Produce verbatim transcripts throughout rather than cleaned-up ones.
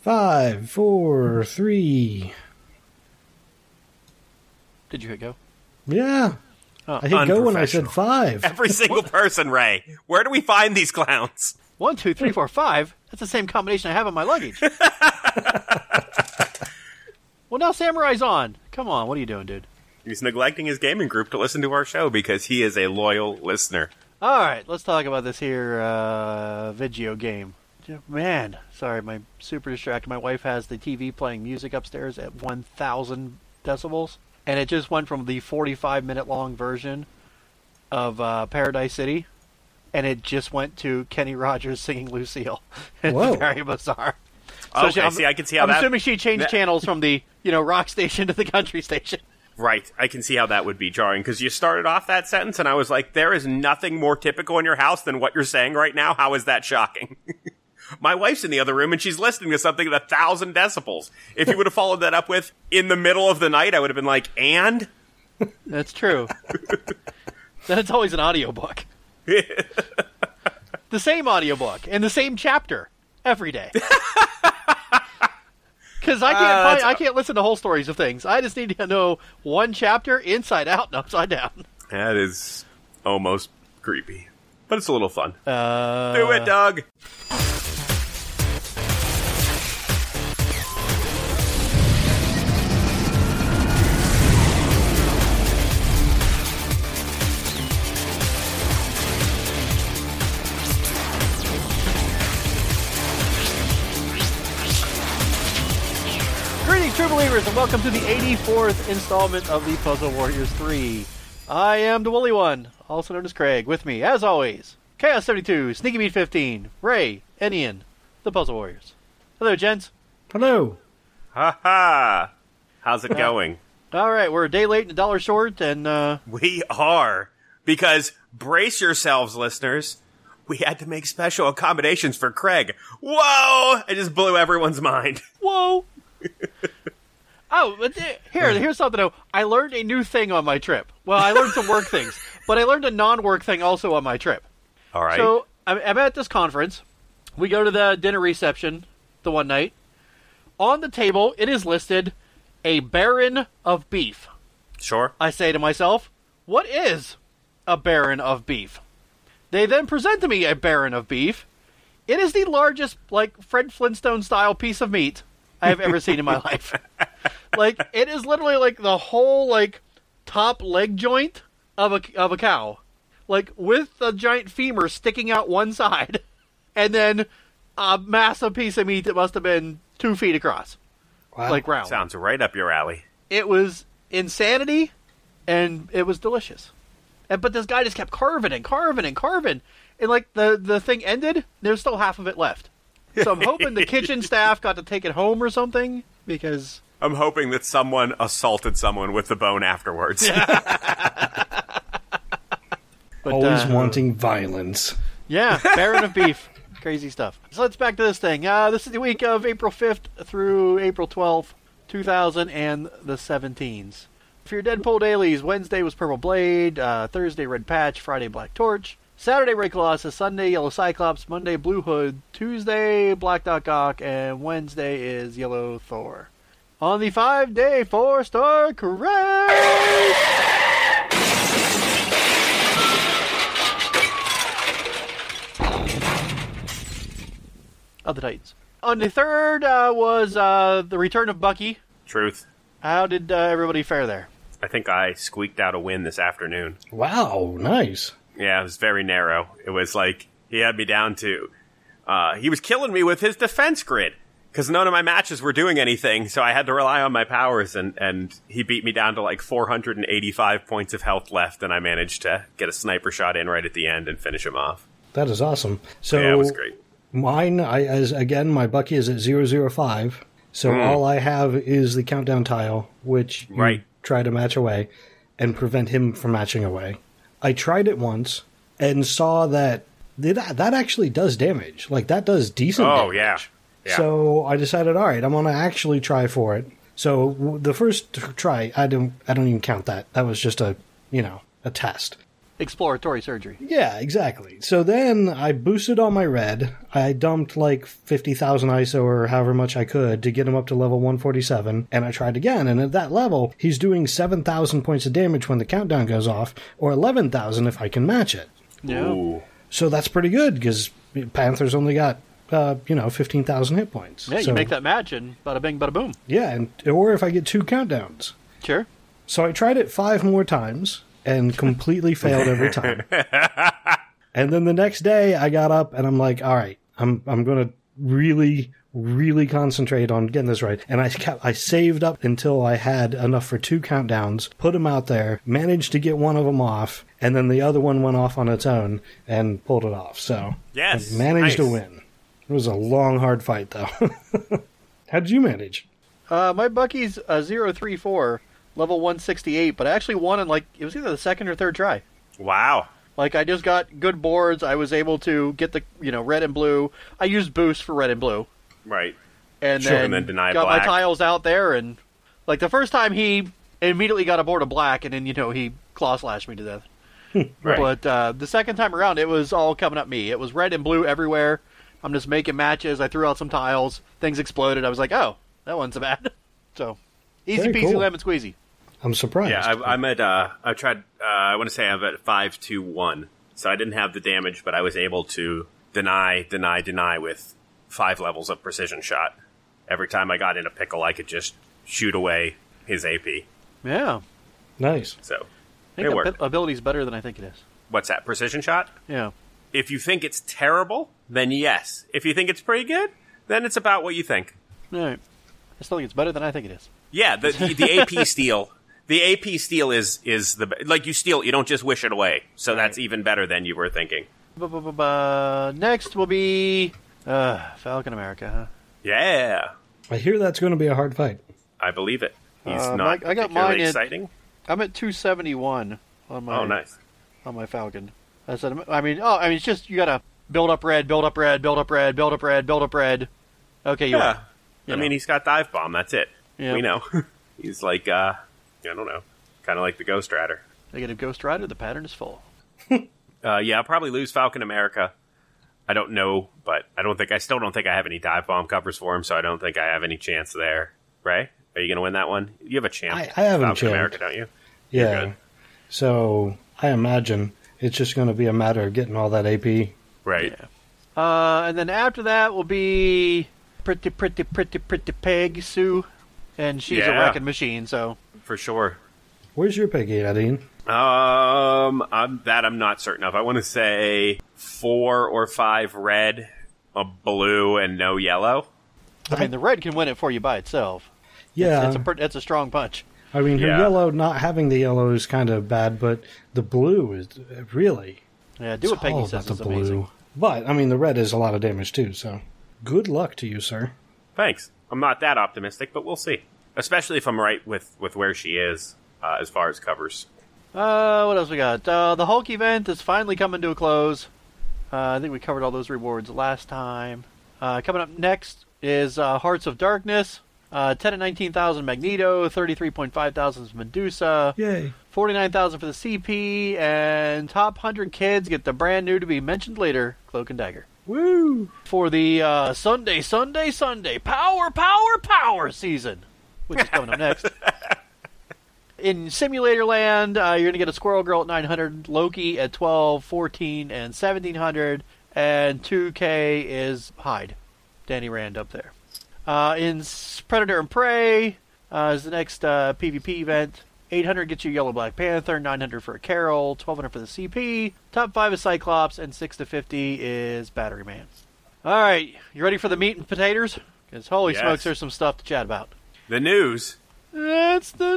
Five, four, three. Did you hit go? Yeah. Oh, I hit go when I said five. Every single person, Ray. Where do we find these clowns? One, two, three, four, five. That's the same combination I have in my luggage. Well, now Samurai's on. Come on, what are you doing, dude? He's neglecting his gaming group to listen to our show because he is a loyal listener. All right, let's talk about this here uh, video game. Man, sorry, I'm super distracted. My wife has the T V playing music upstairs at one thousand decibels, and it just went from the forty-five minute long version of uh, Paradise City, and it just went to Kenny Rogers singing Lucille. It's Whoa. very bizarre. So okay, she, see, I can see how I'm that... I'm assuming she changed that, channels from the you know rock station to the country station. Right, I can see how that would be jarring, because you started off that sentence, and I was like, there is nothing more typical in your house than what you're saying right now. How is that shocking? My wife's in the other room, and she's listening to something at a thousand decibels. If you would have followed that up with, in the middle of the night, I would have been like, and? That's true. That's always an audiobook. The same audiobook, and the same chapter, every day. Because I can't uh, find, I can't listen to whole stories of things. I just need to know one chapter inside out and upside down. That is almost creepy. But it's a little fun. Uh... Do it, Doug! True believers, and welcome to the eighty-fourth installment of the Puzzle Warriors three. I am the Woolly One, also known as Craig. With me, as always, Chaos seventy-two, Sneaky Meat fifteen, Ray, and Ian, the Puzzle Warriors. Hello, gents. Hello. Ha ha! How's it uh, going? All right, we're a day late and a dollar short, and uh... we are, because brace yourselves, listeners. We had to make special accommodations for Craig. Whoa! I just blew everyone's mind. Whoa! Oh, but here, here's something though. I learned a new thing on my trip. Well, I learned some work things, but I learned a non-work thing also on my trip. All right. So I'm, I'm at this conference. We go to the dinner reception the one night. On the table, it is listed a baron of beef. Sure. I say to myself, what is a baron of beef? They then present to me a baron of beef. It is the largest, like, Fred Flintstone-style piece of meat I have ever seen in my life. Like, it is literally like the whole, like, top leg joint of a, of a cow. Like, with the giant femur sticking out one side. And then a massive piece of meat that must have been two feet across. Wow. Like, round. Sounds right up your alley. It was insanity, and it was delicious. And, but this guy just kept carving and carving and carving. And, like, the, the thing ended, there's still half of it left. So I'm hoping the kitchen staff got to take it home or something, because... I'm hoping that someone assaulted someone with the bone afterwards. But, Always uh, wanting violence. Yeah, baron of beef. Crazy stuff. So let's back to this thing. Uh, this is the week of April fifth through April twelfth, two thousand seventeen. For your Deadpool dailies, Wednesday was Purple Blade, uh, Thursday Red Patch, Friday Black Torch, Saturday Ray Colossus, Sunday Yellow Cyclops, Monday Blue Hood, Tuesday Black Dot Gawk, and Wednesday is Yellow Thor. On the five-day four-star craze! Of the Titans. On the third uh, was uh, the return of Bucky. Truth. How did uh, everybody fare there? I think I squeaked out a win this afternoon. Wow, nice. Yeah, it was very narrow. It was like, he had me down to... Uh, he was killing me with his defense grid. Because none of my matches were doing anything, so I had to rely on my powers, and, and he beat me down to like four hundred eighty-five points of health left, and I managed to get a sniper shot in right at the end and finish him off. That is awesome. So yeah, it was great. Mine, I, as again, my Bucky is at zero zero five, so mm. all I have is the countdown tile, which you right. try to match away and prevent him from matching away. I tried it once and saw that that, that actually does damage. Like, that does decent oh, damage. Oh, yeah. Yeah. So I decided, all right, I'm going to actually try for it. So w- the first try, I don't, I don't even count that. That was just a, you know, a test. exploratory surgery. Yeah, exactly. So then I boosted on my red. I dumped like fifty thousand I S O or however much I could to get him up to level one forty-seven, and I tried again. And at that level, he's doing seven thousand points of damage when the countdown goes off, or eleven thousand if I can match it. Yeah. Ooh. So that's pretty good, because Panther's only got, uh, you know, fifteen thousand hit points. Yeah, you so, make that match and bada bing, bada boom. Yeah, and or if I get two countdowns. Sure. So I tried it five more times and completely failed every time. And then the next day I got up and I'm like, all right, I'm I'm going to really, really concentrate on getting this right. And I kept, I saved up until I had enough for two countdowns, put them out there, managed to get one of them off, and then the other one went off on its own and pulled it off. So Yes, I managed nice. to win. It was a long, hard fight, though. How did you manage? Uh, my Bucky's uh, zero three four, level one sixty-eight, but I actually won in, like, it was either the second or third try. Wow. Like, I just got good boards. I was able to get the, you know, red and blue. I used boost for red and blue. Right. And Sure, then, and then deny got black. my tiles out there, and, like, the first time he immediately got a board of black, and then, you know, he claw slashed me to death. Right. But uh, the second time around, it was all coming up me. It was red and blue everywhere. I'm just making matches. I threw out some tiles. Things exploded. I was like, oh, that wasn't so bad. So, easy Very peasy cool. lemon squeezy. I'm surprised. Yeah, I, I'm at. Uh, I tried. Uh, I want to say I'm at five two one. So I didn't have the damage, but I was able to deny, deny, deny with five levels of precision shot. Every time I got in a pickle, I could just shoot away his A P. Yeah. Nice. So I it think that worked. abi- ability's better than I think it is. What's that? Precision shot? Yeah. If you think it's terrible, then yes. If you think it's pretty good, then it's about what you think. All right. I still think it's better than I think it is. Yeah, the the, the A P steal. The A P steal is is the like you steal. You don't just wish it away. So that's even better than you were thinking. Bu-bu-bu-bu- Next will be uh, Falcon America, huh? Yeah, I hear that's going to be a hard fight. I believe it. He's Uh, not I- I got particularly mine at- exciting. I'm at two seventy-one on my Oh, nice. on my Falcon. I said, I mean, oh, I mean, it's just you gotta build up red, build up red, build up red, build up red, build up red. Okay, you Yeah, win. You I know. mean he's got dive bomb. That's it. Yeah. We know. He's like uh, I don't know, kind of like the Ghost Rider. Negative Ghost Rider. The pattern is full. Uh, yeah, I'll probably lose Falcon America. I don't know, but I don't think I still don't think I have any dive bomb covers for him, so I don't think I have any chance there. Ray, are you going to win that one? You have a chance. I- I have a Falcon chance. America, don't you? Yeah. good. So I imagine it's just going to be a matter of getting all that A P. Right. Yeah. Uh, and then after that will be pretty, pretty, pretty, pretty Peg Sue, and she's a Yeah. wrecking machine. So For sure. Where's your Peggy at, Ian? Um, I'm, that I'm not certain of. I want to say four or five red, a blue, and no yellow. I mean, the red can win it for you by itself. Yeah. It's, it's a per- it's a strong punch. I mean, her Yeah. yellow, not having the yellow is kind of bad, but the blue is really. Yeah, do what it's all Peggy says about is the blue. amazing. But, I mean, the red is a lot of damage too, so good luck to you, sir. Thanks. I'm not that optimistic, but we'll see. Especially if I'm right with, with where she is uh, as far as covers. Uh, what else we got? Uh, the Hulk event is finally coming to a close. Uh, I think we covered all those rewards last time. Uh, coming up next is uh, Hearts of Darkness. Uh, ten and nineteen thousand Magneto, thirty-three point five thousand Medusa, Yay. forty-nine thousand for the C P, and top one hundred kids get the brand new to be mentioned later, Cloak and Dagger. Woo! For the uh, Sunday, Sunday, Sunday, Power, Power, Power season, which is coming up next. In Simulator Land, uh, you're going to get a Squirrel Girl at nine hundred, Loki at twelve, fourteen, and seventeen hundred, and two K is Hyde, Danny Rand up there. Uh, in S- Predator and Prey uh, is the next uh, PvP event. eight hundred gets you Yellow Black Panther, nine hundred for a Carol, twelve hundred for the C P. Top five is Cyclops, and six to fifty is Battery Man. All right, you ready for the meat and potatoes? Because holy Yes. smokes, there's some stuff to chat about. The news. That's the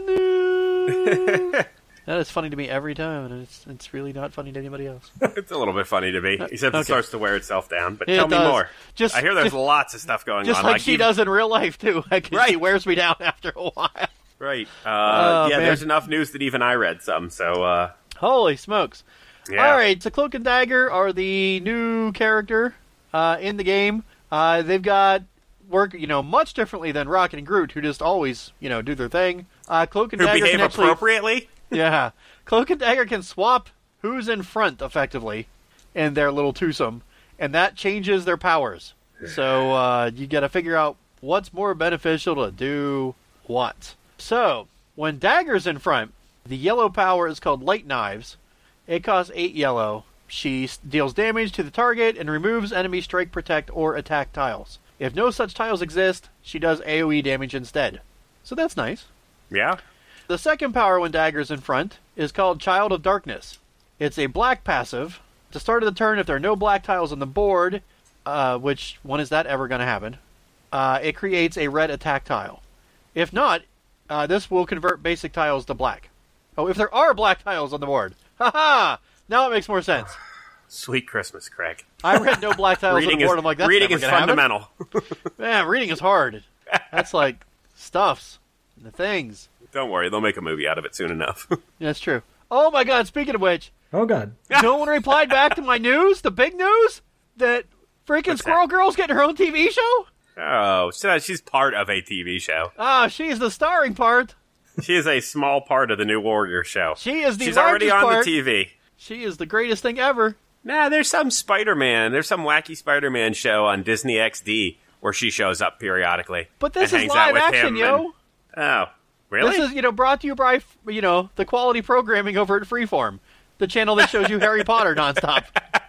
news. That is funny to me every time, and it's it's really not funny to anybody else. It's a little bit funny to me, except Okay. it starts to wear itself down. But It tell me does. more. Just- I hear there's just- lots of stuff going Just on. like she even- does in real life too. Like, She Right. wears me down after a while. Right. Uh, Oh, yeah, man. there's enough news that even I read some. So, uh, Holy smokes! yeah. All right, so Cloak and Dagger are the new character uh, in the game. Uh, they've got work, you know, much differently than Rocket and Groot, who just always, you know, do their thing. Uh, Cloak and Who Dagger behave can actually, appropriately? yeah, Cloak and Dagger can swap who's in front, effectively, in their little twosome, and that changes their powers. So uh, you got to figure out what's more beneficial to do what. So when Dagger's in front, the yellow power is called Light Knives. It costs eight yellow. She deals damage to the target and removes enemy strike, protect, or attack tiles. If no such tiles exist, she does AoE damage instead. So that's nice. Yeah. The second power when Dagger's in front is called Child of Darkness. It's a black passive. At the start of the turn, if there are no black tiles on the board, uh, which when is that ever going to happen, uh, it creates a red attack tile. If not, uh, this will convert basic tiles to black. Oh, if there are black tiles on the board. Ha-ha! Now it makes more sense. Sweet Christmas, Craig. I read no black tiles reading on the board. Is, I'm like, that's reading never is gonna fundamental. Man, reading is hard. That's like stuffs. The things. Don't worry, they'll make a movie out of it soon enough. Yeah, that's true. Oh my god, speaking of which. Oh god. No one replied back to my news, the big news, that freaking What's Squirrel that? Girl's getting her own T V show? Oh, so she's part of a T V show. Ah, she's the starring part. She is a small part of the New Warrior show. She is the She's already largest on part. the T V. She is the greatest thing ever. Nah, there's some Spider-Man. There's some wacky Spider-Man show on Disney X D where she shows up periodically. But this and is hangs out live with action, him yo. and- oh, really? This is, you know, brought to you by, you know, the quality programming over at Freeform, the channel that shows you Harry Potter nonstop.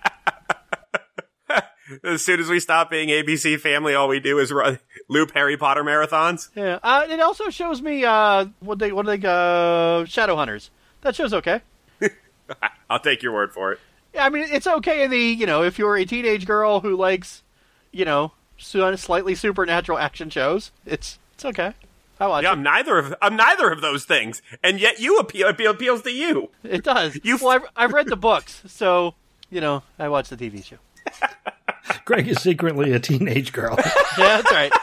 As soon as we stop being A B C Family, all we do is run, loop Harry Potter marathons. Yeah. Uh, it also shows me, uh, what they, what they, uh, Shadowhunters. That show's okay. I'll take your word for it. Yeah, I mean, it's okay in the, you know, if you're a teenage girl who likes, you know, su- slightly supernatural action shows, it's it's okay. I watch Yeah, it. I'm neither of I'm neither of those things, and yet you appeal, appeal appeals to you. It does. You- well, I've, I've read the books, so, you know, I watch the T V show. Greg is secretly a teenage girl. Yeah, that's right.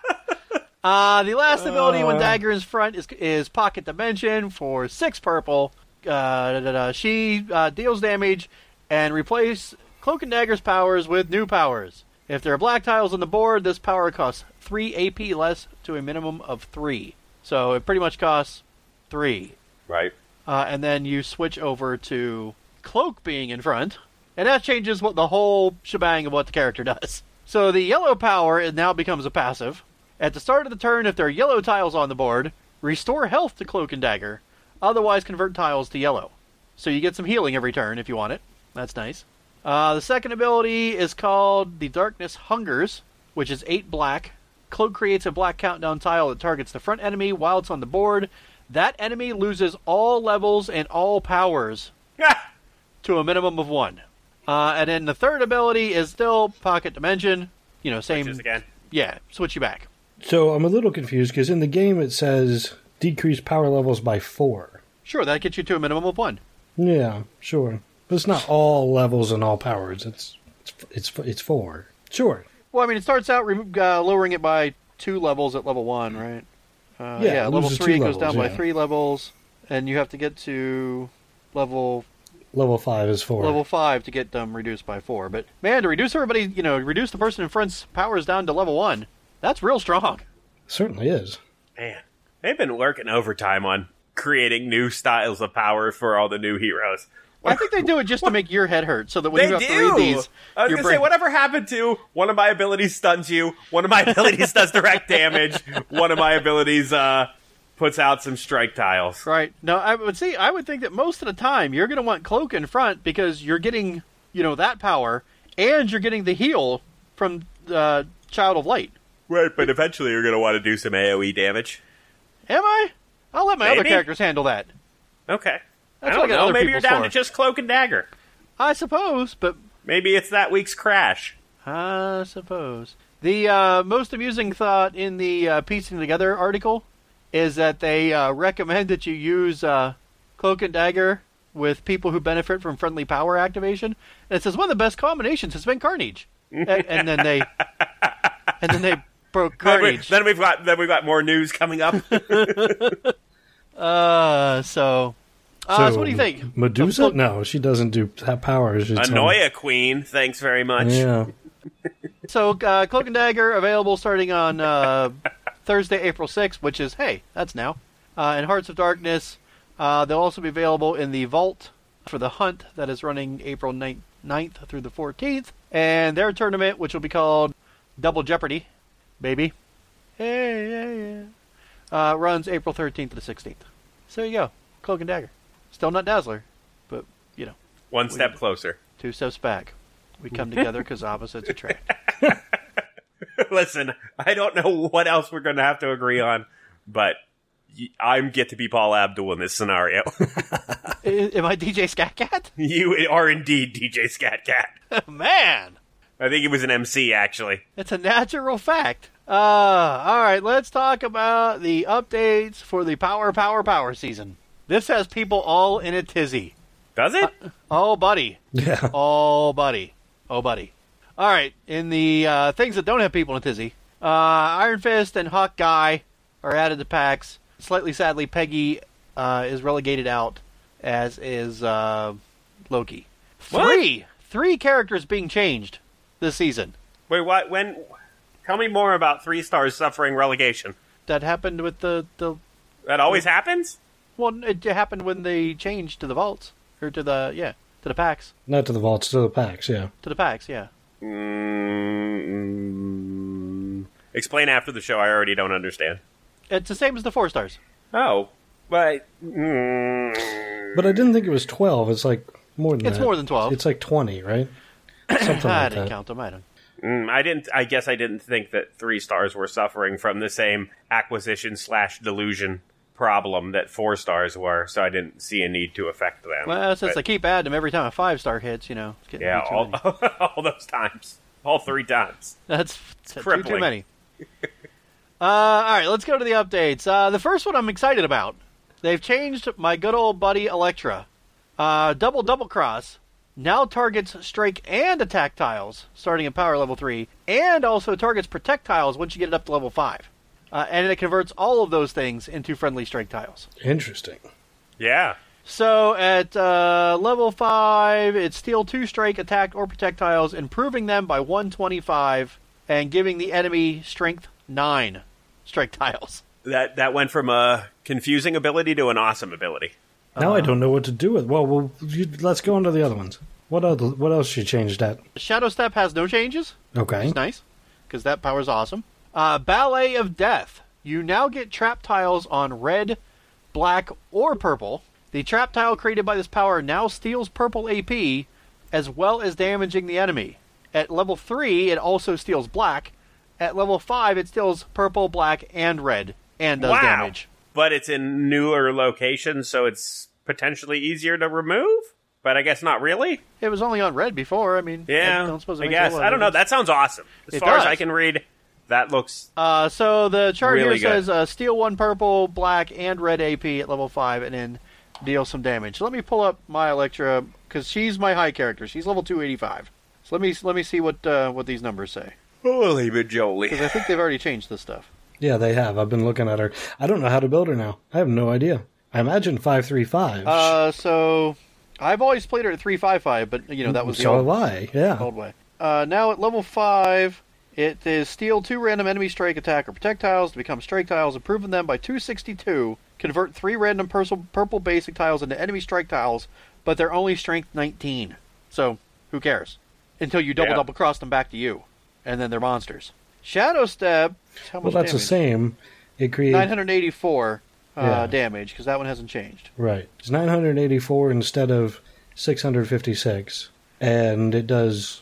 Uh, the last ability when Dagger is front is is Pocket Dimension for six purple. Uh, da, da, da. She uh, deals damage and replace Cloak and Dagger's powers with new powers. If there are black tiles on the board, this power costs three A P less to a minimum of three. So it pretty much costs three. Right. Uh, and then you switch over to Cloak being in front, and that changes what the whole shebang of what the character does. So the yellow power it now becomes a passive. At the start of the turn, if there are yellow tiles on the board, restore health to Cloak and Dagger. Otherwise, convert tiles to yellow. So you get some healing every turn if you want it. That's nice. Uh, the second ability is called the Darkness Hungers, which is eight black. Cloak creates a black countdown tile that targets the front enemy while it's on the board. That enemy loses all levels and all powers to a minimum of one. Uh, and then the third ability is still Pocket Dimension. You know, same. Switches again. Yeah, switch you back. So I'm a little confused because in the game it says decrease power levels by four. Sure, that gets you to a minimum of one. Yeah, sure. But it's not all levels and all powers. It's it's it's, it's four. Sure. Well, I mean, it starts out remo- uh, lowering it by two levels at level one, right? Uh, Yeah, yeah it level loses three two goes levels, down by yeah. three levels, and you have to get to level Level five is four. level five to get them reduced by four. But man, to reduce everybody, you know, reduce the person in front's powers down to level one, that's real strong. Certainly is. Man, they've been working overtime on creating new styles of power for all the new heroes. I think they do it just to make your head hurt, so that when They you have do. to read these, I was your gonna brain- say, whatever happened to one of my abilities stuns you, one of my abilities does direct damage, one of my abilities uh, puts out some strike tiles. Right. No, I would see. I would think that most of the time you're going to want Cloak in front because you're getting, you know, that power, and you're getting the heal from uh, Child of Light. Right, but eventually you're gonna want to do some AoE damage. Am I? I'll let my other Maybe. characters handle that. Okay. That's I what I don't got know. other Maybe you're people's down for. to just Cloak and Dagger. I suppose, but Maybe it's that week's crash. I suppose the uh, most amusing thought in the uh, piecing together article is that they uh, recommend that you use uh, Cloak and Dagger with people who benefit from friendly power activation. And it says one of the best combinations has been Carnage, and, and then they and then they broke Then, we, Carnage. then we've got then we've got more news coming up. Uh, so, uh, so what do you think? Medusa? Cloak- No, she doesn't do have powers. It's on- Anoia Queen, thanks very much. Yeah. So, uh, Cloak and Dagger available starting on uh, Thursday, April sixth, which is, hey, that's now. Uh, and Hearts of Darkness, uh, they'll also be available in the Vault for the Hunt that is running April ninth through the fourteenth. And their tournament, which will be called Double Jeopardy, baby. Hey, yeah, yeah. Uh, runs April thirteenth to the sixteenth. So there you go. Cloak and Dagger. Still not Dazzler, but, you know. One step we, closer. Two steps back. We come together because opposites attract. Listen, I don't know what else we're going to have to agree on, but I get to be Paul Abdul in this scenario. Am I D J Scat Cat? You are indeed D J Scat Cat. Man! I think he was an M C, actually. It's a natural fact. Uh, all right, let's talk about the updates for the Power, Power, Power season. This has people all in a tizzy. Does it? Uh, oh, buddy. Yeah. Oh, buddy. Oh, buddy. All right, in the uh, things that don't have people in a tizzy, uh, Iron Fist and Hawkeye are added to packs. Slightly sadly, Peggy uh, is relegated out, as is uh, Loki. Three! What? Three characters being changed this season. Wait, what? When? Tell me more about Three Stars suffering relegation. That happened with the... the that always the, happens? Well, it happened when they changed to the vaults. Or to the, yeah, to the packs. Not to the vaults, to the packs, yeah. To the packs, yeah. Mm, explain after the show. I already don't understand. It's the same as the four stars. Oh, but mm, but I didn't think it was twelve. It's like more than it's that. more than twelve. It's like twenty, right? Something I like didn't that. count them. I don't. Mm, I didn't. I guess I didn't think that Three Stars were suffering from the same acquisition slash delusion problem that Four Stars were. So I didn't see a need to affect them. Well, since but, I keep adding them every time a five star hits, you know. It's getting yeah, too all, many. all those times, all three times. That's too, crippling. too many. uh, all right, let's go to the updates. Uh, the first one I'm excited about. They've changed my good old buddy Elektra. Uh, double double cross now targets strike and attack tiles starting at power level three, and also targets protect tiles once you get it up to level five. Uh, and it converts all of those things into friendly strike tiles. Interesting. Yeah. So at uh, level five, it's steal two strike, attack, or protect tiles, improving them by one twenty-five, and giving the enemy strength nine strike tiles. That that went from a confusing ability to an awesome ability. Now Uh, I don't know what to do with. Well, well you, let's go on to the other ones. What other, What else she changed at? Shadow Step has no changes. Okay. Which is nice, because that power's awesome. Uh, Ballet of Death. You now get trap tiles on red, black, or purple. The trap tile created by this power now steals purple A P, as well as damaging the enemy. At level three, it also steals black. At level five, it steals purple, black, and red, and does wow. damage. But it's in newer locations, so it's potentially easier to remove? But I guess not really? It was only on red before. I mean, Yeah, I, don't suppose it I makes guess. a lot I don't of know. difference. That sounds awesome. As It far as does. I can read, that looks... Uh, so the chart Really here good. says uh, steal one purple, black, and red A P at level five, and then deal some damage. So let me pull up my Elektra, because she's my high character. She's level two eighty-five. So let me let me see what uh, what these numbers say. Holy majoli. Because I think they've already changed this stuff. Yeah, they have. I've been looking at her. I don't know how to build her now. I have no idea. I imagine five three five. Uh, so I've always played her at three five five, but you know that was the so old, have I. Yeah. old way. Uh, now at level five, it is steal two random enemy strike, attack, or protect tiles to become strike tiles, improving them by two sixty-two. Convert three random purple, purple basic tiles into enemy strike tiles, but they're only strength nineteen. So who cares? Until you double Yeah. double cross them back to you, and then they're monsters. Shadow Step. How Well, much that's the damage? same. It creates nine hundred eighty-four uh, Yeah. damage, because that one hasn't changed. right. It's nine hundred eighty-four instead of six hundred fifty-six, and it does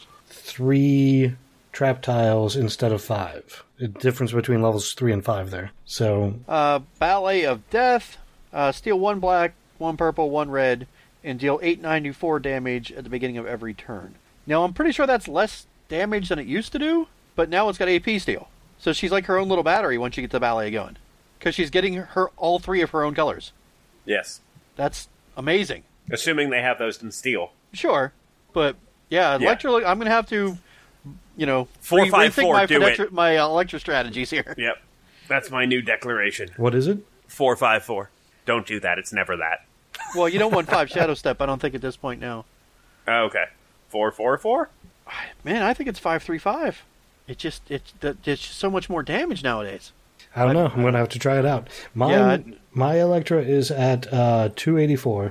three trap tiles instead of five. The difference between levels three and five there. So Uh, Ballet of Death. Uh, steal one black, one purple, one red, and deal eight ninety-four damage at the beginning of every turn. Now, I'm pretty sure that's less damage than it used to do, but now it's got A P steal. So she's like her own little battery once you get the Ballet going. Because she's getting her all three of her own colors. Yes. That's amazing. Assuming they have those in steel. Sure, but yeah, Yeah. Electra, I'm going to have to, you know, Four, re- five, rethink four, my, do Electra, it. my uh, Electra strategies here. Yep. That's my new declaration. what is it? Four five four. Don't do that. It's never that. Well, you don't want five Shadow Step, I don't think, at this point now. Oh, okay. Four four four? Man, I think it's five three five. It just it's it's just so much more damage nowadays. I don't I- know. I'm going to have to try it out. Mine, Yeah, I- my Electra is at uh, two eighty-four,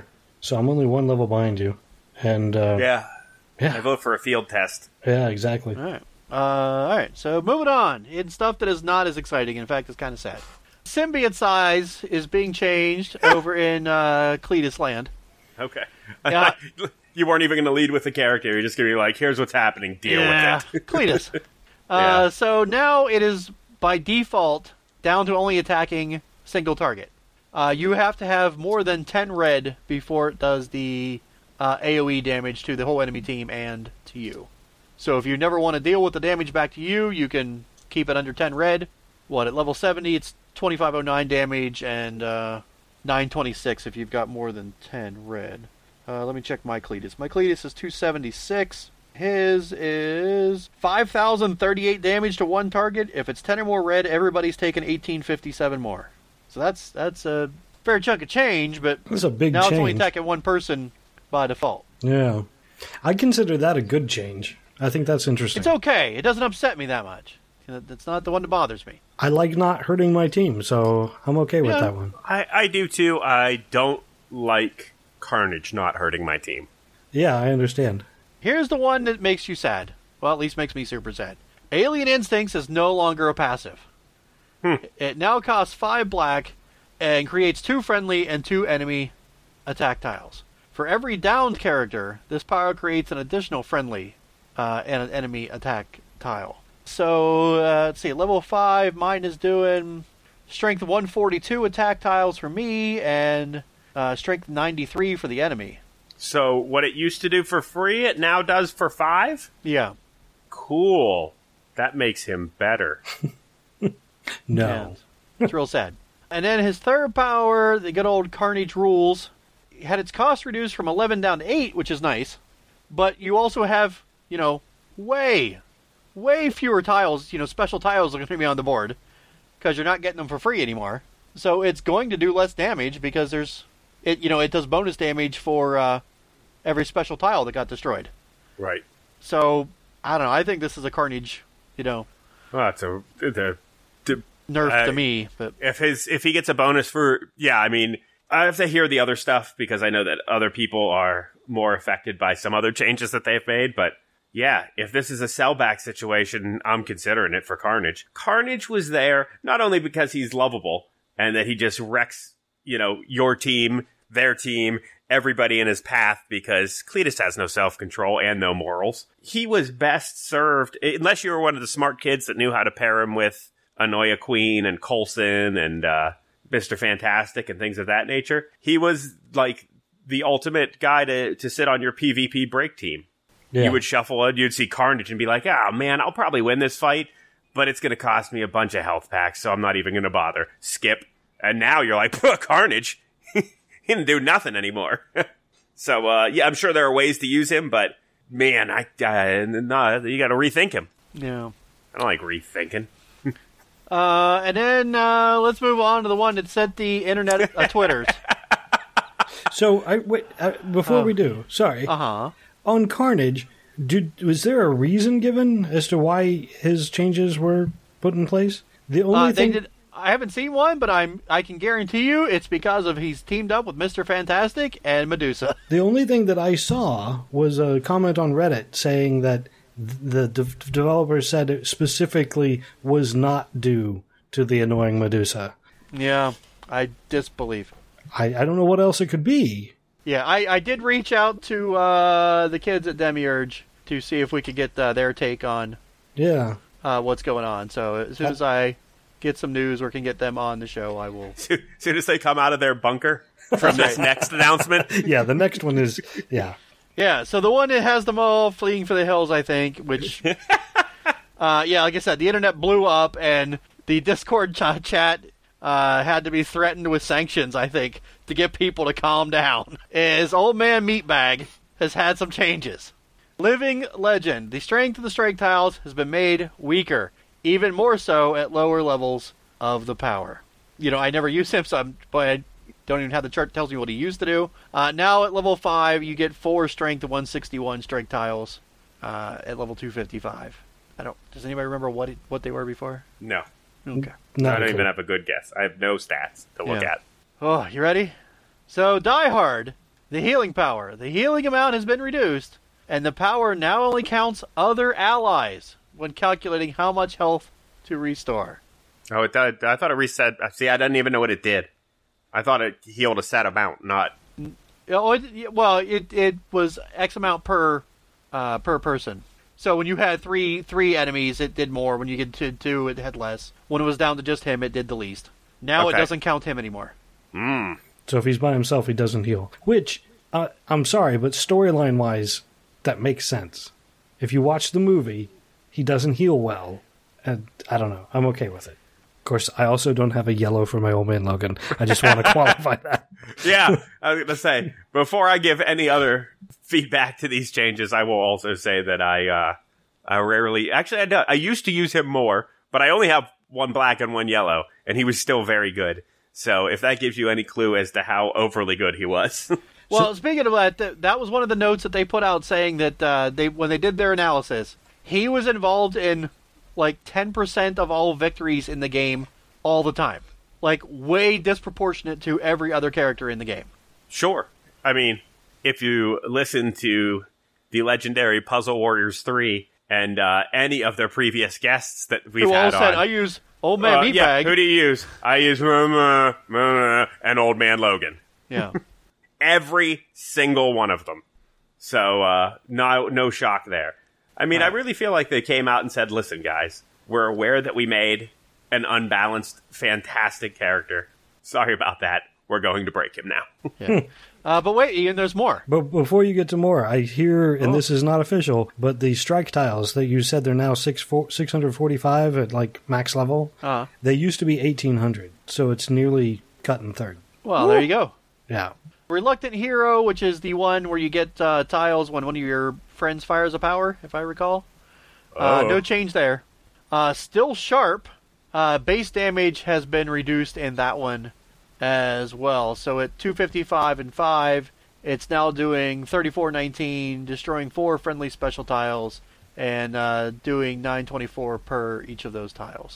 So I'm only one level behind you. And, uh, Yeah. yeah. I vote for a field test. Yeah, exactly. All right. Uh, all right. So moving on. In stuff that is not as exciting. In fact, it's kind of sad. Symbiont size is being changed over in uh, Cletus Land. Okay. Yeah. You weren't even going to lead with the character. You're just going to be like, here's what's happening. Deal yeah, with it. Cletus. Uh, Yeah. So now it is, by default, down to only attacking single target. Uh, you have to have more than ten red before it does the uh, AoE damage to the whole enemy team and to you. So if you never want to deal with the damage back to you, you can keep it under ten red. What, at level seventy, it's twenty-five oh nine damage and uh, nine twenty-six if you've got more than ten red. Uh, let me check my Cletus. My Cletus is two seventy-six. His is five thousand thirty-eight damage to one target. If it's ten or more red, everybody's taking eighteen fifty-seven more. So that's that's a fair chunk of change, but That's a big now change. it's only attacking one person by default. Yeah. I consider that a good change. I think that's interesting. It's okay. It doesn't upset me that much. It's not the one that bothers me. I like not hurting my team, so I'm okay with Yeah. that one. I, I do too. I don't like Carnage not hurting my team. Yeah, I understand. Here's the one that makes you sad. Well, at least makes me super sad. Alien Instincts is no longer a passive. Hmm. It now costs five black and creates two friendly and two enemy attack tiles. For every downed character, this power creates an additional friendly uh, and an enemy attack tile. So, uh, let's see, level five, mine is doing strength one forty-two attack tiles for me and uh, strength ninety-three for the enemy. So what it used to do for free, it now does for five? Yeah. Cool. That makes him better. No. And it's real sad. And then his third power, the good old Carnage Rules, had its cost reduced from eleven down to eight, which is nice. But you also have, you know, way, way fewer tiles, you know, special tiles are going to be on the board because you're not getting them for free anymore. So it's going to do less damage because there's, it, you know, it does bonus damage for uh, every special tile that got destroyed. Right. So, I don't know. I think this is a Carnage, you know, Well, that's a... the the nerf Uh, to me. But if his if he gets a bonus for yeah, I mean, I have to hear the other stuff because I know that other people are more affected by some other changes that they've made. But yeah, if this is a sellback situation, I'm considering it for Carnage. Carnage was there not only because he's lovable and that he just wrecks, you know, your team, their team, everybody in his path because Cletus has no self-control and no morals. He was best served, unless you were one of the smart kids that knew how to pair him with Anoia Queen and Coulson and uh, Mister Fantastic and things of that nature. He was like the ultimate guy to, to sit on your PvP break team. Yeah. You would shuffle it, you'd see Carnage and be like, oh man, I'll probably win this fight, but it's going to cost me a bunch of health packs, so I'm not even going to bother. Skip. And now you're like, Carnage, he didn't do nothing anymore. So, uh, yeah, I'm sure there are ways to use him, but man, I, uh, no, you got to rethink him. yeah. I don't like rethinking. Uh, and then uh, let's move on to the one that sent the internet uh, twitters. So, I wait, uh, before Oh. we do, sorry. Uh huh. On Carnage, did, was there a reason given as to why his changes were put in place? The only Uh, they thing... did. I haven't seen one, but I'm. I can guarantee you it's because of he's teamed up with Mister Fantastic and Medusa. The only thing that I saw was a comment on Reddit saying that the de- developer said it specifically was not due to the annoying Medusa. Yeah, I disbelieve. I, I don't know what else it could be. Yeah, I, I did reach out to uh, the kids at Demiurge to see if we could get uh, their take on Yeah. uh, what's going on. So as soon as I get some news or can get them on the show, I will. As soon as they come out of their bunker from this next announcement. Yeah, the next one is... Yeah. Yeah, so the one that has them all fleeing for the hills, I think, which, uh, yeah, like I said, the internet blew up and the Discord ch- chat uh, had to be threatened with sanctions, I think, to get people to calm down. Is Old Man Meatbag has had some changes. Living Legend, the strength of the strike tiles has been made weaker, even more so at lower levels of the power. You know, I never use him, so I'm, but I don't even have the chart that tells me what he used to do. Uh, now at level five, you get four strength to one sixty-one strength tiles uh, at level two fifty-five. I don't. Does anybody remember what it, what they were before? No. Okay. Not I don't a even clue. have a good guess. I have no stats to look Yeah. at. Oh, you ready? So Die Hard, The healing power. The healing amount has been reduced, and the power now only counts other allies when calculating how much health to restore. Oh, it did. I thought it reset. See, I didn't even know what it did. I thought it healed a set amount, not... Oh, it, well, it it was X amount per uh, per person. So when you had three three enemies, it did more. When you get to two, it had less. When it was down to just him, it did the least. Now Okay. it doesn't count him anymore. Mm. So if he's by himself, he doesn't heal. Which, uh, I'm sorry, but storyline-wise, that makes sense. If you watch the movie, he doesn't heal well. And I don't know. I'm okay with it. Of course, I also don't have a yellow for my old man Logan. I just want to qualify that. Yeah, I was going to say, before I give any other feedback to these changes, I will also say that I uh, I rarely... Actually, I, do, I used to use him more, but I only have one black and one yellow, and he was still very good. So if that gives you any clue as to how overly good he was. Well, speaking of that, th- that was one of the notes that they put out saying that uh, they when they did their analysis, he was involved in like ten percent of all victories in the game all the time. Like, way disproportionate to every other character in the game. Sure. I mean, if you listen to the legendary Puzzle Warriors three and uh, any of their previous guests that we've Who all had said, on... I use Old Man uh, Meatbag. yeah, who do you use? I use uh, uh, and Old Man Logan. Yeah. Every single one of them. So, uh, no, no shock there. I mean, I really feel like they came out and said, listen, guys, we're aware that we made an unbalanced, fantastic character. Sorry about that. We're going to break him now. yeah. Uh, but wait, Ian, there's more. But before you get to more, I hear, and Oh. this is not official, but the strike tiles that you said they're now six four, six forty-five at like max level, Uh, they used to be eighteen hundred, so it's nearly cut in third. well, there you go. Yeah. Reluctant Hero, which is the one where you get uh, tiles when one of your friends fires a power, if I recall. Uh, Oh. no change there. Uh, still Sharp. Uh, base damage has been reduced in that one as well. So at two fifty-five and five, it's now doing thirty-four nineteen, destroying four friendly special tiles, and uh, doing nine twenty-four per each of those tiles.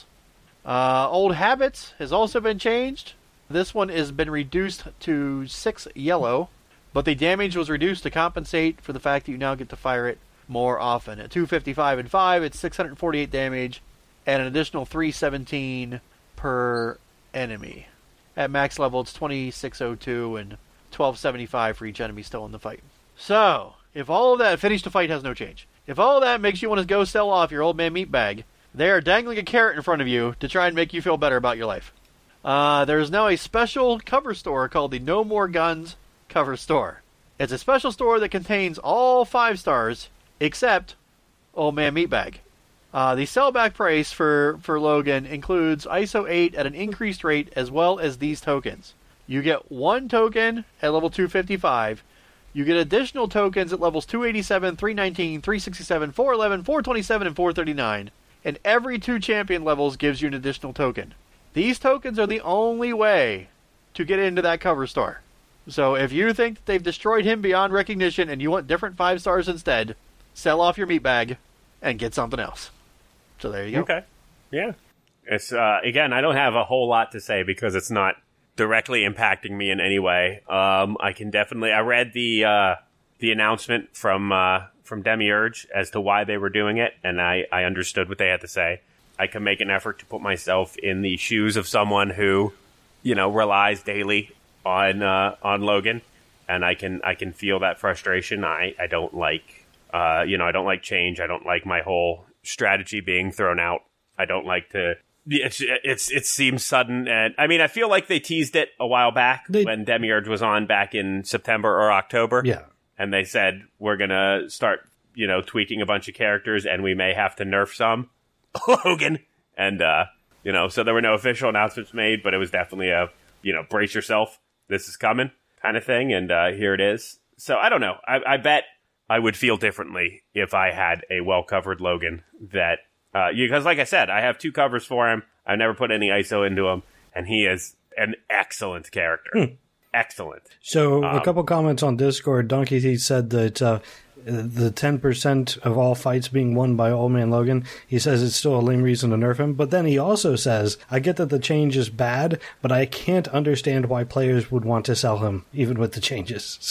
Uh, Old Habits has also been changed. This one has been reduced to six yellow, but the damage was reduced to compensate for the fact that you now get to fire it more often. At two fifty-five and five, it's six forty-eight damage, and an additional three seventeen per enemy. At max level, it's twenty-six oh two and twelve seventy-five for each enemy still in the fight. So, if all of that, finish the fight has no change. If all of that makes you want to go sell off your Old Man Meatbag, they are dangling a carrot in front of you to try and make you feel better about your life. Uh, there is now a special cover store called the No More Guns cover store. It's a special store that contains all five stars except Old Man Meatbag. Uh, the sellback price for, for Logan includes I S O eight at an increased rate as well as these tokens. You get one token at level two fifty-five. You get additional tokens at levels two eighty-seven, three nineteen, three sixty-seven, four eleven, four twenty-seven, and four thirty-nine. And every two champion levels gives you an additional token. These tokens are the only way to get into that cover store. So if you think that they've destroyed him beyond recognition and you want different five stars instead, sell off your Meatbag and get something else. So there you go. Okay. Yeah. It's uh, again, I don't have a whole lot to say because it's not directly impacting me in any way. Um, I can definitely. I read the uh, the announcement from uh, from Demiurge as to why they were doing it, and I, I understood what they had to say. I can make an effort to put myself in the shoes of someone who, you know, relies daily on uh, on Logan, and I can I can feel that frustration. I I don't like uh, you know I don't like change. I don't like my whole strategy being thrown out. I don't like to. It's it's it seems sudden, and I mean I feel like they teased it a while back They- when Demiurge was on back in September or October. Yeah. And they said we're gonna start you know tweaking a bunch of characters, and we may have to nerf some. Logan. And, uh, you know, so there were no official announcements made, but it was definitely a, you know, brace yourself, this is coming kind of thing. And uh, here it is. So I don't know. I, I bet I would feel differently if I had a well-covered Logan that, uh, because like I said, I have two covers for him. I've never put any I S O into him, and he is an excellent character. Hmm. Excellent. So Um, a couple comments on Discord. Donkey Teeth said that uh, the ten percent of all fights being won by Old Man Logan, he says it's still a lame reason to nerf him. But then he also says, I get that the change is bad, but I can't understand why players would want to sell him, even with the changes. So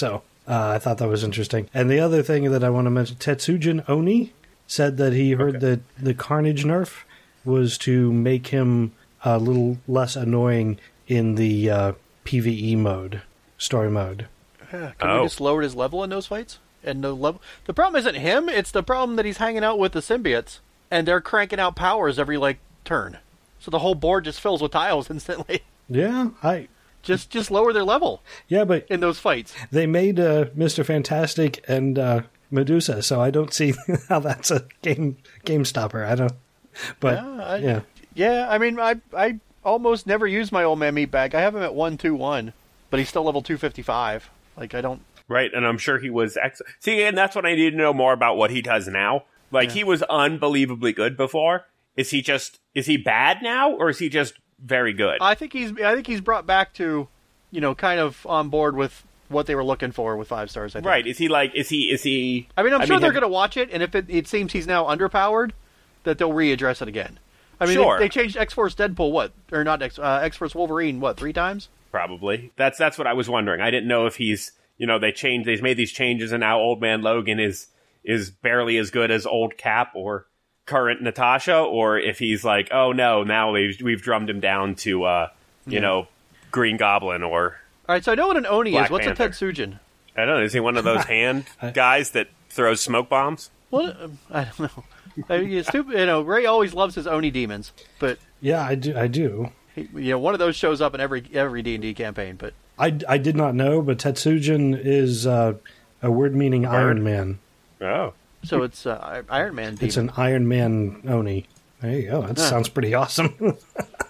Uh, I thought that was interesting. And the other thing that I want to mention, Tetsujin Oni said that he heard Okay. that the Carnage nerf was to make him a little less annoying in the uh, PvE mode, story mode. Yeah, can Oh. we just lower his level in those fights? And no level. The problem isn't him; it's the problem that he's hanging out with the symbiotes, and they're cranking out powers every like turn. So the whole board just fills with tiles instantly. Yeah, I just just lower their level yeah, but in those fights. they made uh, Mister Fantastic and uh, Medusa, so I don't see how that's a game game stopper. I don't. But Yeah, I- yeah, Yeah, I mean, I I almost never use my old man meatbag. I have him at one two one, but he's still level two fifty five. Like I don't. Right, and I'm sure he was ex- see, and that's what I need to know more about what he does now. Like Yeah. he was unbelievably good before. Is he just is he bad now, or is he just very good? I think he's I think he's brought back to, you know, kind of on board with what they were looking for with five stars. I think. Right? Is he like is he is he? I mean, I'm I sure mean, they're have- going to watch it, and if it, it seems he's now underpowered, that they'll readdress it again. I mean, Sure. they, they changed X-Force Deadpool, what? Or not X, uh, X-Force Wolverine, what, three times? Probably. That's that's what I was wondering. I didn't know if he's you know they changed they've made these changes and now Old Man Logan is is barely as good as old Cap or current Natasha, or if he's like, oh no, now we've we've drummed him down to uh you Yeah. know Green Goblin, or All right, so I know what an Oni Black is. What's Panther. a Tetsujin? I don't know, is he one of those hand guys that throws smoke bombs? What? um, I don't know. I mean, it's stupid, you know, Ray always loves his Oni demons, but yeah, I do. I do. he, you know, one of those shows up in every every D and D campaign. But I, I did not know, but Tetsujin is uh, a word meaning Iron Man. Oh. so it's uh, Iron Man demon. It's an Iron Man Oni. There you go. That Huh. sounds pretty awesome.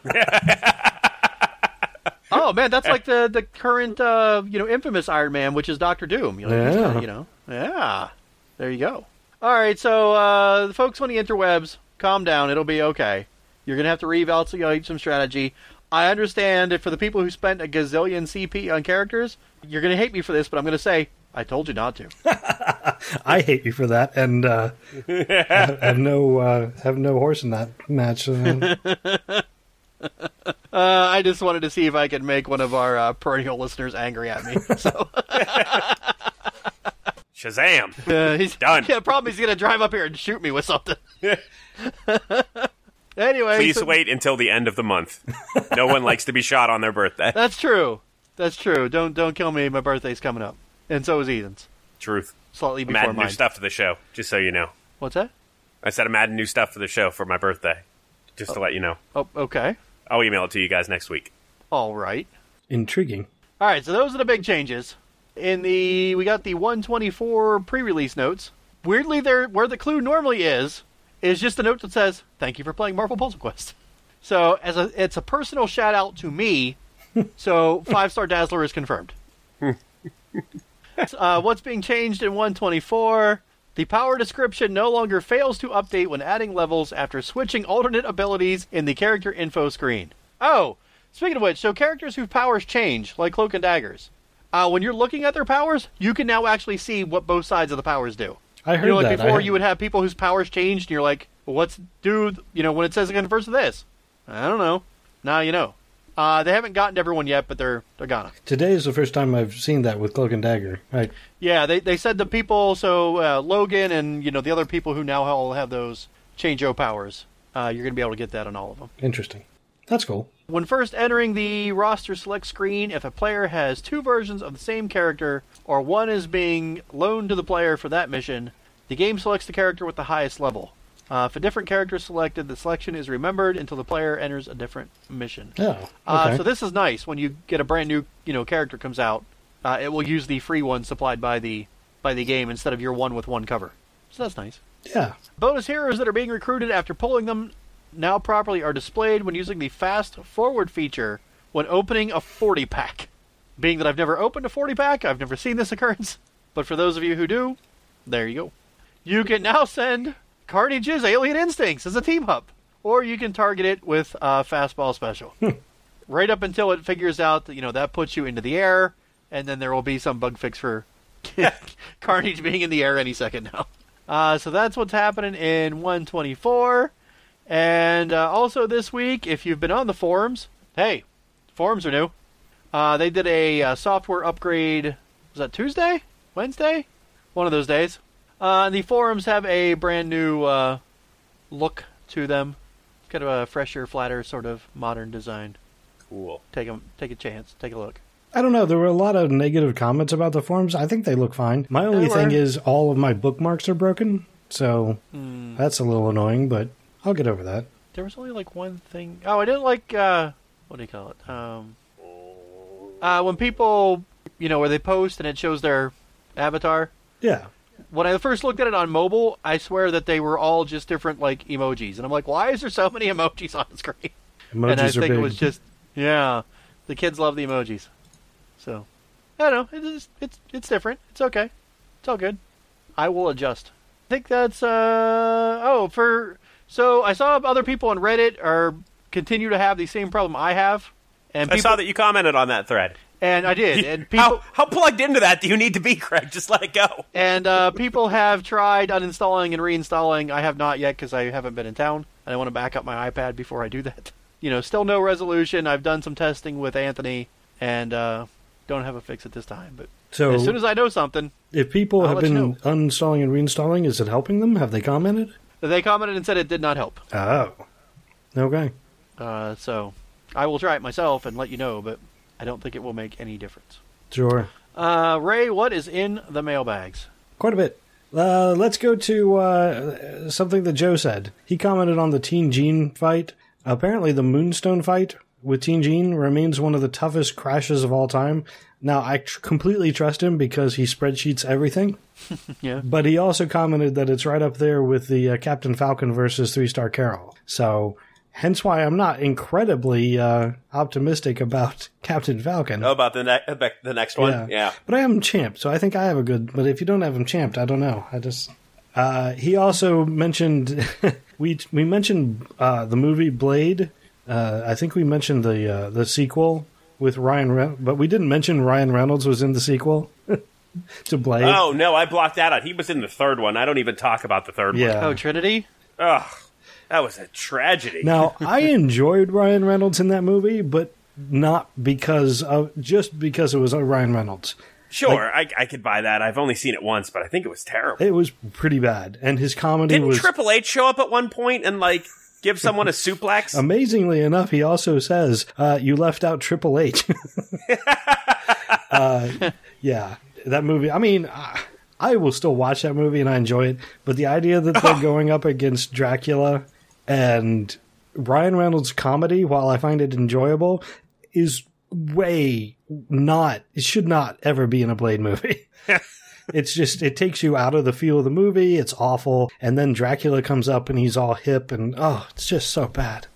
Oh man, that's like the the current uh, you know infamous Iron Man, which is Doctor Doom. You know, he's Yeah. got, you know, yeah. There you go. All right, so uh, the folks on the interwebs, calm down. It'll be okay. You're gonna have to reevaluate some strategy. I understand that for the people who spent a gazillion C P on characters, you're gonna hate me for this, but I'm gonna say I told you not to. I hate you for that, and uh, have, have no uh, have no horse in that match. Uh, Uh, I just wanted to see if I could make one of our uh, perennial listeners angry at me. So Shazam! uh, he's Done. Yeah, problem is he's gonna drive up here and shoot me with something. Anyway, Please so- wait until the end of the month. No one likes to be shot on their birthday. That's true. That's true. Don't don't kill me. My birthday's coming up, and so is Ethan's. Truth. Slightly I'm before adding new mine. stuff to the show, just so you know. What's that? I said I'm adding new stuff to the show for my birthday, just to let you know. Oh, okay. I'll email it to you guys next week. All right. intriguing. All right. So those are the big changes. In the we got the one twenty-four pre-release notes. Weirdly, there where the clue normally is is just a note that says "Thank you for playing Marvel Puzzle Quest." So as a it's a personal shout out to me. So five star Dazzler is confirmed. uh, what's being changed in one twenty-four? The power description no longer fails to update when adding levels after switching alternate abilities in the character info screen. Oh, speaking of which, so characters whose powers change, like Cloak and Daggers, uh, when you're looking at their powers, you can now actually see what both sides of the powers do. I heard You know, like that. before, I, you would have people whose powers changed, and you're like, well, what's do? You know, when it says it converts to this, I don't know. Now you know. Uh, they haven't gotten to everyone yet, but they're they're gonna. Today is the first time I've seen that with Cloak and Dagger. I, Yeah, they they said the people, so uh, Logan and you know the other people who now all have those change-o powers. Uh, you're gonna be able to get that on all of them. interesting. That's cool. When first entering the roster select screen, if a player has two versions of the same character, or one is being loaned to the player for that mission, the game selects the character with the highest level. Uh, if a different character is selected, the selection is remembered until the player enters a different mission. Oh, okay. Uh, so this is nice. When you get a brand new, you know, character comes out, uh, it will use the free one supplied by the by the game instead of your one with one cover. So that's nice. yeah. Bonus heroes that are being recruited after pulling them now properly are displayed when using the fast forward feature when opening a forty pack. Being that I've never opened a forty pack, I've never seen this occurrence. But for those of you who do, there you go. You can now send Carnage's Alien Instincts as a team up, or you can target it with uh, Fastball Special. Right up until it figures out that, you know, that puts you into the air, and then there will be some bug fix for Carnage being in the air any second now. Uh, so that's what's happening in one twenty-four. And uh, also this week, if you've been on the forums, hey, forums are new. Uh, they did a uh, software upgrade, was that Tuesday? Wednesday? One of those days. Uh, the forums have a brand new uh, look to them. Kind of a fresher, flatter, sort of modern design. Cool. Take a, take a chance. Take a look. I don't know. There were a lot of negative comments about the forums. I think they look fine. My only They thing were. is all of my bookmarks are broken, so Hmm. that's a little annoying, but I'll get over that. There was only like one thing. Oh, I didn't like. Uh, what do you call it? Um, uh, when people, you know, where they post and it shows their avatar. Yeah. When I first looked at it on mobile, I swear that they were all just different like emojis, and I'm like, why is there so many emojis on the screen? Emojis and I are think big. it was just, yeah, the kids love the emojis. So, I don't know. It's it's it's different. It's okay. It's all good. I will adjust. I think that's uh oh for so I saw other people on Reddit are continue to have the same problem I have, and I people, saw that you commented on that thread. and I did, and people How, how plugged into that do you need to be, Craig? Just let it go. and uh, people have tried uninstalling and reinstalling. I have not yet because I haven't been in town, and I want to back up my iPad before I do that. You know, still no resolution. I've done some testing with Anthony, and uh, don't have a fix at this time. But So as soon as I know something, if people I'll have let you been know. uninstalling and reinstalling, is it helping them? Have they commented? they commented and said it did not help. Oh. Okay. Uh, so I will try it myself and let you know, but I don't think it will make any difference. Sure. Uh, Ray, what is in the mailbags? Quite a bit. Uh, let's go to uh, something that Joe said. He commented on the Teen Jean fight. Apparently, the Moonstone fight with Teen Jean remains one of the toughest crashes of all time. Now, I tr- completely trust him because he spreadsheets everything. Yeah. But he also commented that it's right up there with the uh, Captain Falcon versus Three Star Carol. So, hence why I'm not incredibly uh, optimistic about Captain Falcon. Oh, about the, ne- the next one? Yeah. But I have him champed, so I think I have a good... But if you don't have him champed, I don't know. I just... Uh, he also mentioned... we we mentioned uh, the movie Blade. Uh, I think we mentioned the uh, the sequel with Ryan Reynolds, but we didn't mention Ryan Reynolds was in the sequel to Blade. Oh, no, I blocked that out. He was in the third one. I don't even talk about the third Yeah. Oh, Trinity? one. Ugh. That was a tragedy. Now, I enjoyed Ryan Reynolds in that movie, but not because of... Just because it was uh, Ryan Reynolds. Sure, I, I could buy that. I've only seen it once, but I think it was terrible. It was pretty bad. And his comedy Didn't was... Triple H show up at one point and, like, give someone a suplex? Amazingly enough, he also says, uh, you left out Triple H. uh, yeah, that movie, I mean, I, I will still watch that movie and I enjoy it, but the idea that they're going up against Dracula and Ryan Reynolds' comedy, while I find it enjoyable, is way not, it should not ever be in a Blade movie. It's just, it takes you out of the feel of the movie. It's awful. And then Dracula comes up and he's all hip and, oh, it's just so bad.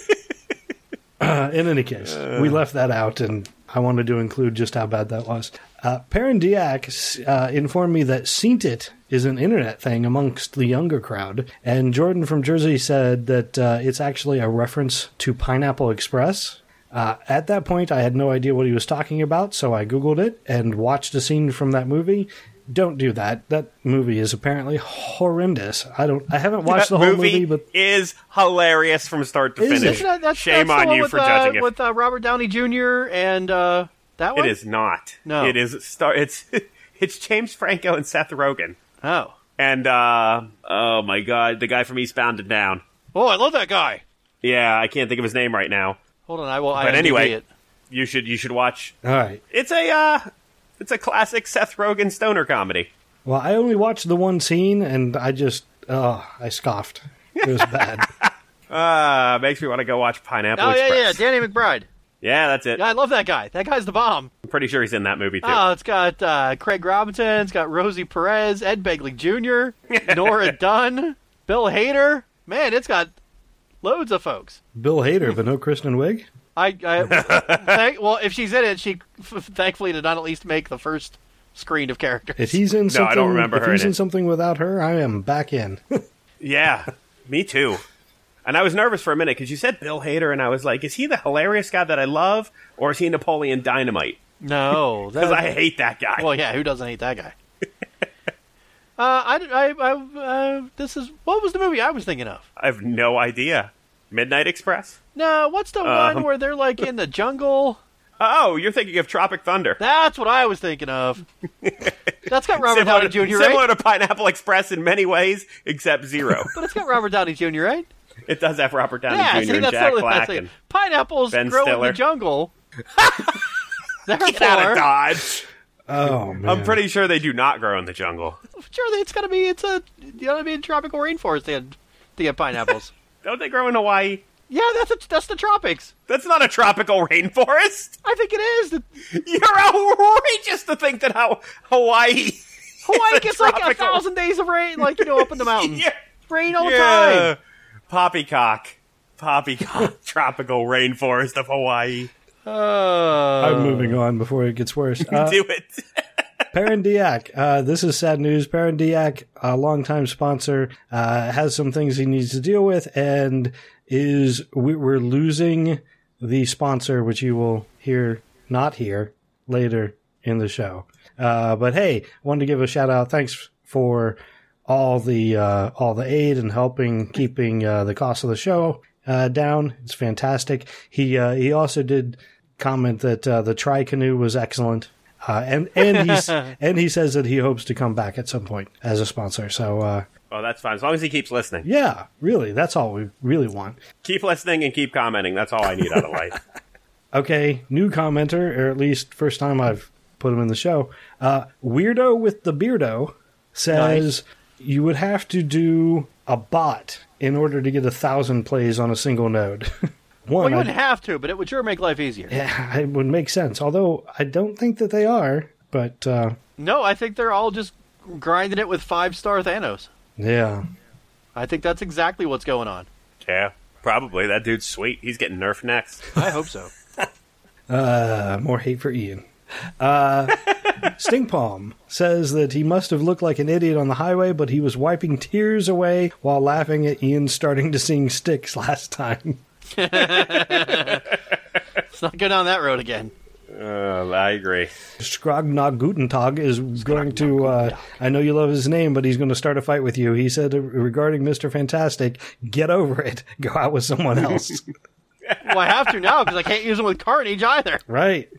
uh, in any case, uh. we left that out and I wanted to include just how bad that was. Uh, Parandiac uh, informed me that Seen It is an internet thing amongst the younger crowd. And Jordan from Jersey said that uh, it's actually a reference to Pineapple Express. Uh, at that point, I had no idea what he was talking about, so I Googled it and watched a scene from that movie. Don't do that. That movie is apparently horrendous. I don't. I haven't watched that the whole movie, movie, but is hilarious from start to Is finish. it? Isn't that, that's, Shame that's the on one you with, for uh, judging it. with uh, Robert Downey Junior and uh, that one? It is not. No. It is. Star. It's it's James Franco and Seth Rogen, Oh. and uh, oh my god, the guy from Eastbound and Down. Oh, I love that guy. Yeah, I can't think of his name right now. Hold on, I will. But I M D B anyway, it. you should you should watch. all right. It's a uh, it's a classic Seth Rogen stoner comedy. Well, I only watched the one scene, and I just, oh, I scoffed. It was bad. Ah, uh, makes me want to go watch Pineapple Oh yeah, Express. yeah, Danny McBride. Yeah, that's it. Yeah, I love that guy. That guy's the bomb. I'm pretty sure he's in that movie too. Oh, it's got uh, Craig Robinson, it's got Rosie Perez, Ed Begley Junior, Nora Dunn, Bill Hader. Man, it's got loads of folks. Bill Hader, but no Kristen Wiig? I, I thank, well, if she's in it, she f- thankfully did not at least make the first screen of characters. If he's in something, I don't remember if her he's in in it. something without her, I am back in. Yeah, me too. And I was nervous for a minute because you said Bill Hader, and I was like, is he the hilarious guy that I love, or is he Napoleon Dynamite? No, Because that- I hate that guy. Well, yeah, who doesn't hate that guy? uh, I, I, I, uh, this is what was the movie I was thinking of? I have no idea. Midnight Express? No, what's the Um. one where they're like in the jungle? Oh, you're thinking of Tropic Thunder. That's what I was thinking of. That's got Robert Similar Downey to, Junior, similar right? to Pineapple Express in many ways, except zero. But it's got Robert Downey Junior, right? It does have Robert Downey Yeah, Junior see, and that's Jack totally Black. fascinating. And Pineapples Ben grow in Stiller. the jungle. Get out of Therefore, Dodge. Oh man. I'm pretty sure they do not grow in the jungle. sure, it's gotta be. It's a you know, be in tropical rainforest to get, to get pineapples. Don't they grow in Hawaii? Yeah, that's a, that's the tropics. That's not a tropical rainforest. I think it is. The, You're outrageous to think that how Hawaii. Hawaii is gets like a tropical. thousand days of rain, like you know, up in the mountains. Yeah. Rain all the Yeah. time. Poppycock. Poppycock. Tropical rainforest of Hawaii. Uh, I'm moving on before it gets worse. Uh, Do it. Parandiac, uh, this is sad news. Parandiac, a longtime sponsor, uh, has some things he needs to deal with, and is we, we're losing the sponsor, which you will hear not hear later in the show. Uh, but hey, wanted to give a shout out. Thanks for all the uh, all the aid and helping keeping uh, the cost of the show uh, down. It's fantastic. He uh, he also did comment that uh, the Tri Canoe was excellent. Uh, and and he's and he says that he hopes to come back at some point as a sponsor. So uh, Oh, that's fine. As long as he keeps listening. yeah, really, that's all we really want. Keep listening and keep commenting. That's all I need out of life. Okay, new commenter, or at least first time I've put him in the show. Uh, Weirdo with the Beardo says you would have to do a bot in order to get a thousand plays on a single node. One, well, you I- wouldn't have to, but it would sure make life easier. yeah, it would make sense. Although I don't think that they are, but uh, No, I think they're all just grinding it with five-star Thanos. yeah. I think that's exactly what's going on. Yeah, probably. That dude's sweet. He's getting nerfed next. I hope so. Uh, more hate for Ian. Uh, Stingpalm says that he must have looked like an idiot on the highway, but he was wiping tears away while laughing at Ian starting to sing Styx last time. Let's not go down that road again. Uh, I agree. Scrognog Gutentag is going to, uh, I know you love his name, but he's going to start a fight with you. He said uh, regarding Mister Fantastic, get over it. Go out with someone else. Well, I have to now because I can't use them with Carnage either. Right.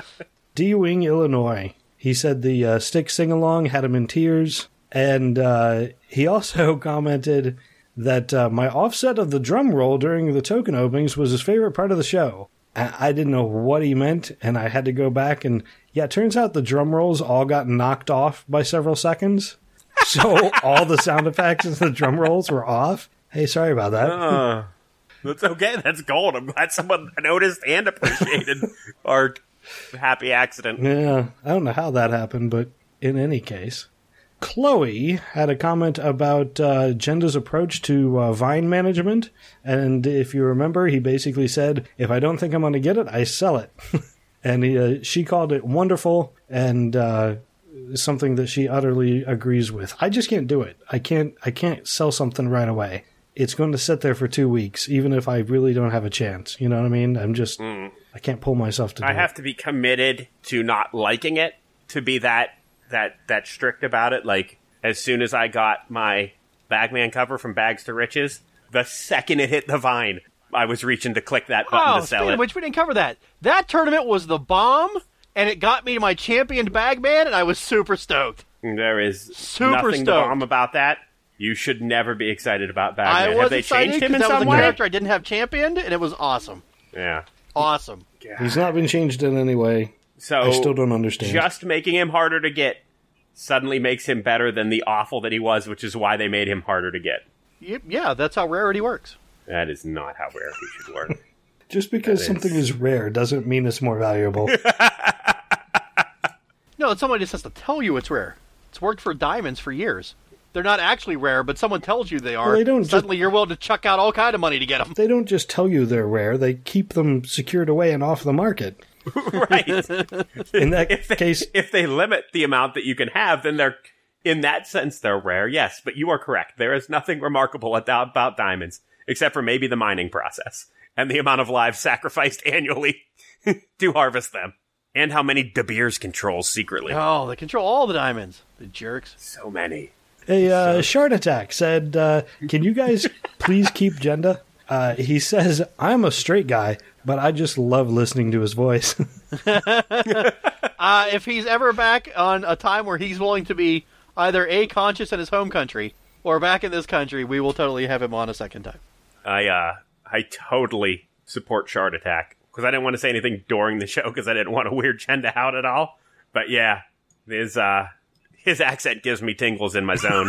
D-Wing, Illinois. He said the uh, Styx sing-along had him in tears. And uh, he also commented that uh, my offset of the drum roll during the token openings was his favorite part of the show. I, I didn't know what he meant, and I had to go back. And yeah, it turns out the drum rolls all got knocked off by several seconds. So all the sound effects and the drum rolls were off. Hey, sorry about that. Uh, that's okay. That's gold. I'm glad someone noticed and appreciated our happy accident. Yeah, I don't know how that happened, but in any case. Chloe had a comment about uh, Jenda's approach to uh, Vine management, and if you remember, he basically said, if I don't think I'm going to get it, I sell it. and he, uh, she called it wonderful and uh, something that she utterly agrees with. I just can't do it. I can't. I can't sell something right away. It's going to sit there for two weeks, even if I really don't have a chance. You know what I mean? I'm just, mm. I can't pull myself to do I it. have to be committed to not liking it, to be that that that strict about it. Like, as soon as I got my Bagman cover from Bags to Riches, the second it hit the Vine, I was reaching to click that button Oh, to sell speaking it. of which, we didn't cover that. That tournament was the bomb, and it got me to my championed Bagman, and I was super stoked. There is Super nothing stoked. to bomb about that. You should never be excited about Bagman. I Have was they excited changed him because in that was some a way? character I didn't have championed, and it was awesome. Yeah. Awesome. He's not been changed in any way. So I still don't understand. Just making him harder to get suddenly makes him better than the awful that he was, which is why they made him harder to get. Yeah, that's how rarity works. That is not how rarity should work. Just because That something is- is rare doesn't mean it's more valuable. No, somebody just has to tell you it's rare. It's worked for diamonds for years. They're not actually rare, but someone tells you they are. Well, they don't Suddenly you're willing to chuck out all kind of money to get them. They don't just tell you they're rare, they keep them secured away and off the market. Right. In that if they, case, if they limit the amount that you can have, then they're, in that sense, they're rare. Yes, but you are correct. There is nothing remarkable about, about diamonds, except for maybe the mining process and the amount of lives sacrificed annually to harvest them, and how many De Beers controls secretly. Oh, they control all the diamonds. The jerks. So many. a uh, Shard Attack said, uh, can you guys please keep Jenda? Uh, he says, I'm a straight guy, but I just love listening to his voice. uh, if he's ever back on a time where he's willing to be either A, conscious in his home country, or back in this country, we will totally have him on a second time. I uh, I totally support Shard Attack, because I didn't want to say anything during the show, because I didn't want to weird Chenda out at all. But yeah, his, uh, his accent gives me tingles in my zone.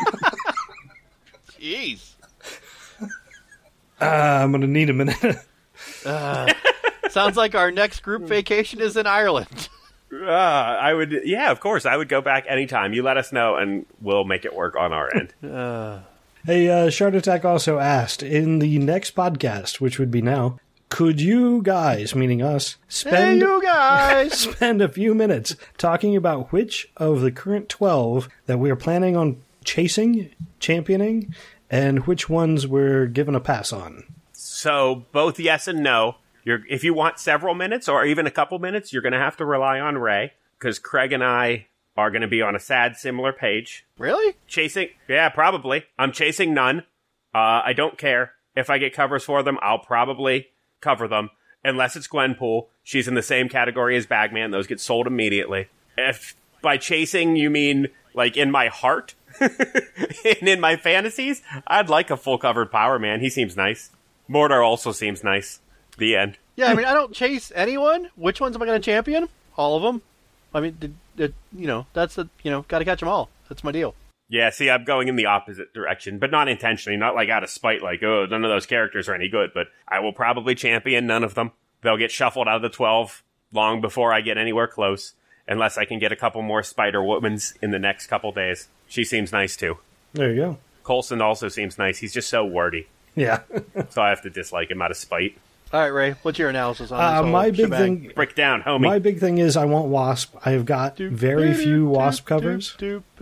Jeez. Uh, I'm going to need a minute. uh, sounds like our next group vacation is in Ireland. Uh, I would, yeah, of course. I would go back anytime. You let us know, and we'll make it work on our end. uh. Hey, uh, Shard Attack also asked, in the next podcast, which would be now, could you guys, meaning us, spend, hey, you guys! spend a few minutes talking about which of the current twelve that we are planning on chasing, championing, and which ones we're given a pass on? So, both yes and no. You're, if you want several minutes, or even a couple minutes, you're going to have to rely on Ray, because Craig and I are going to be on a sad, similar page. Really? Chasing, yeah, probably. I'm chasing none. Uh, I don't care. If I get covers for them, I'll probably cover them. Unless it's Gwenpool. She's in the same category as Bagman. Those get sold immediately. If by chasing you mean, like, in my heart, and in my fantasies, I'd like a full covered Power Man. He seems nice. Mordor also seems nice. The end. Yeah, I mean, I don't chase anyone. Which ones am I going to champion? All of them. I mean, did, did, you know, that's the, you know, got to catch them all. That's my deal. Yeah, see, I'm going in the opposite direction, but not intentionally, not like out of spite, like, oh, none of those characters are any good, but I will probably champion none of them. They'll get shuffled out of the twelve long before I get anywhere close, unless I can get a couple more Spider-Womans in the next couple days. She seems nice, too. There you go. Coulson also seems nice. He's just so wordy. Yeah. So I have to dislike him out of spite. All right, Ray, what's your analysis on this Uh, whole my big shebang? thing, Break down, homie. my big thing is I want Wasp. I've got very few Wasp covers.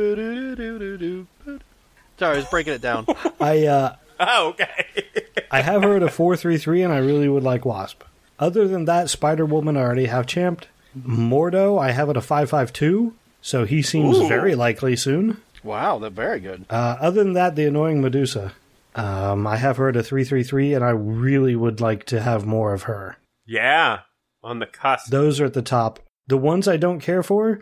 Sorry, I was breaking it down. I uh, Oh, okay. I have her at a four three three, and I really would like Wasp. Other than that, Spider-Woman I already have champed. Mordo I have at a five five two, so he seems Ooh. very likely soon. Wow, that's very good. Uh, other than that, the annoying Medusa. Um, I have her at a three three three, and I really would like to have more of her. Yeah, on the cusp. Those are at the top. The ones I don't care for,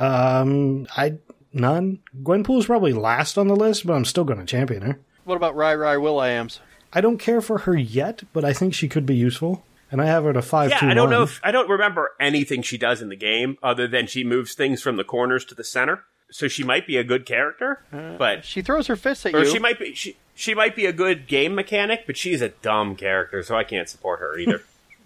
um, I none. Gwenpool's probably last on the list, but I'm still going to champion her. What about Rai Rai Will-I-Ams? I don't care for her yet, but I think she could be useful. And I have her at a five two one. Yeah, I don't know if I don't remember anything she does in the game other than she moves things from the corners to the center. So she might be a good character, Uh, but She throws her fists at or you. she might be she she might be a good game mechanic, but she's a dumb character, so I can't support her either.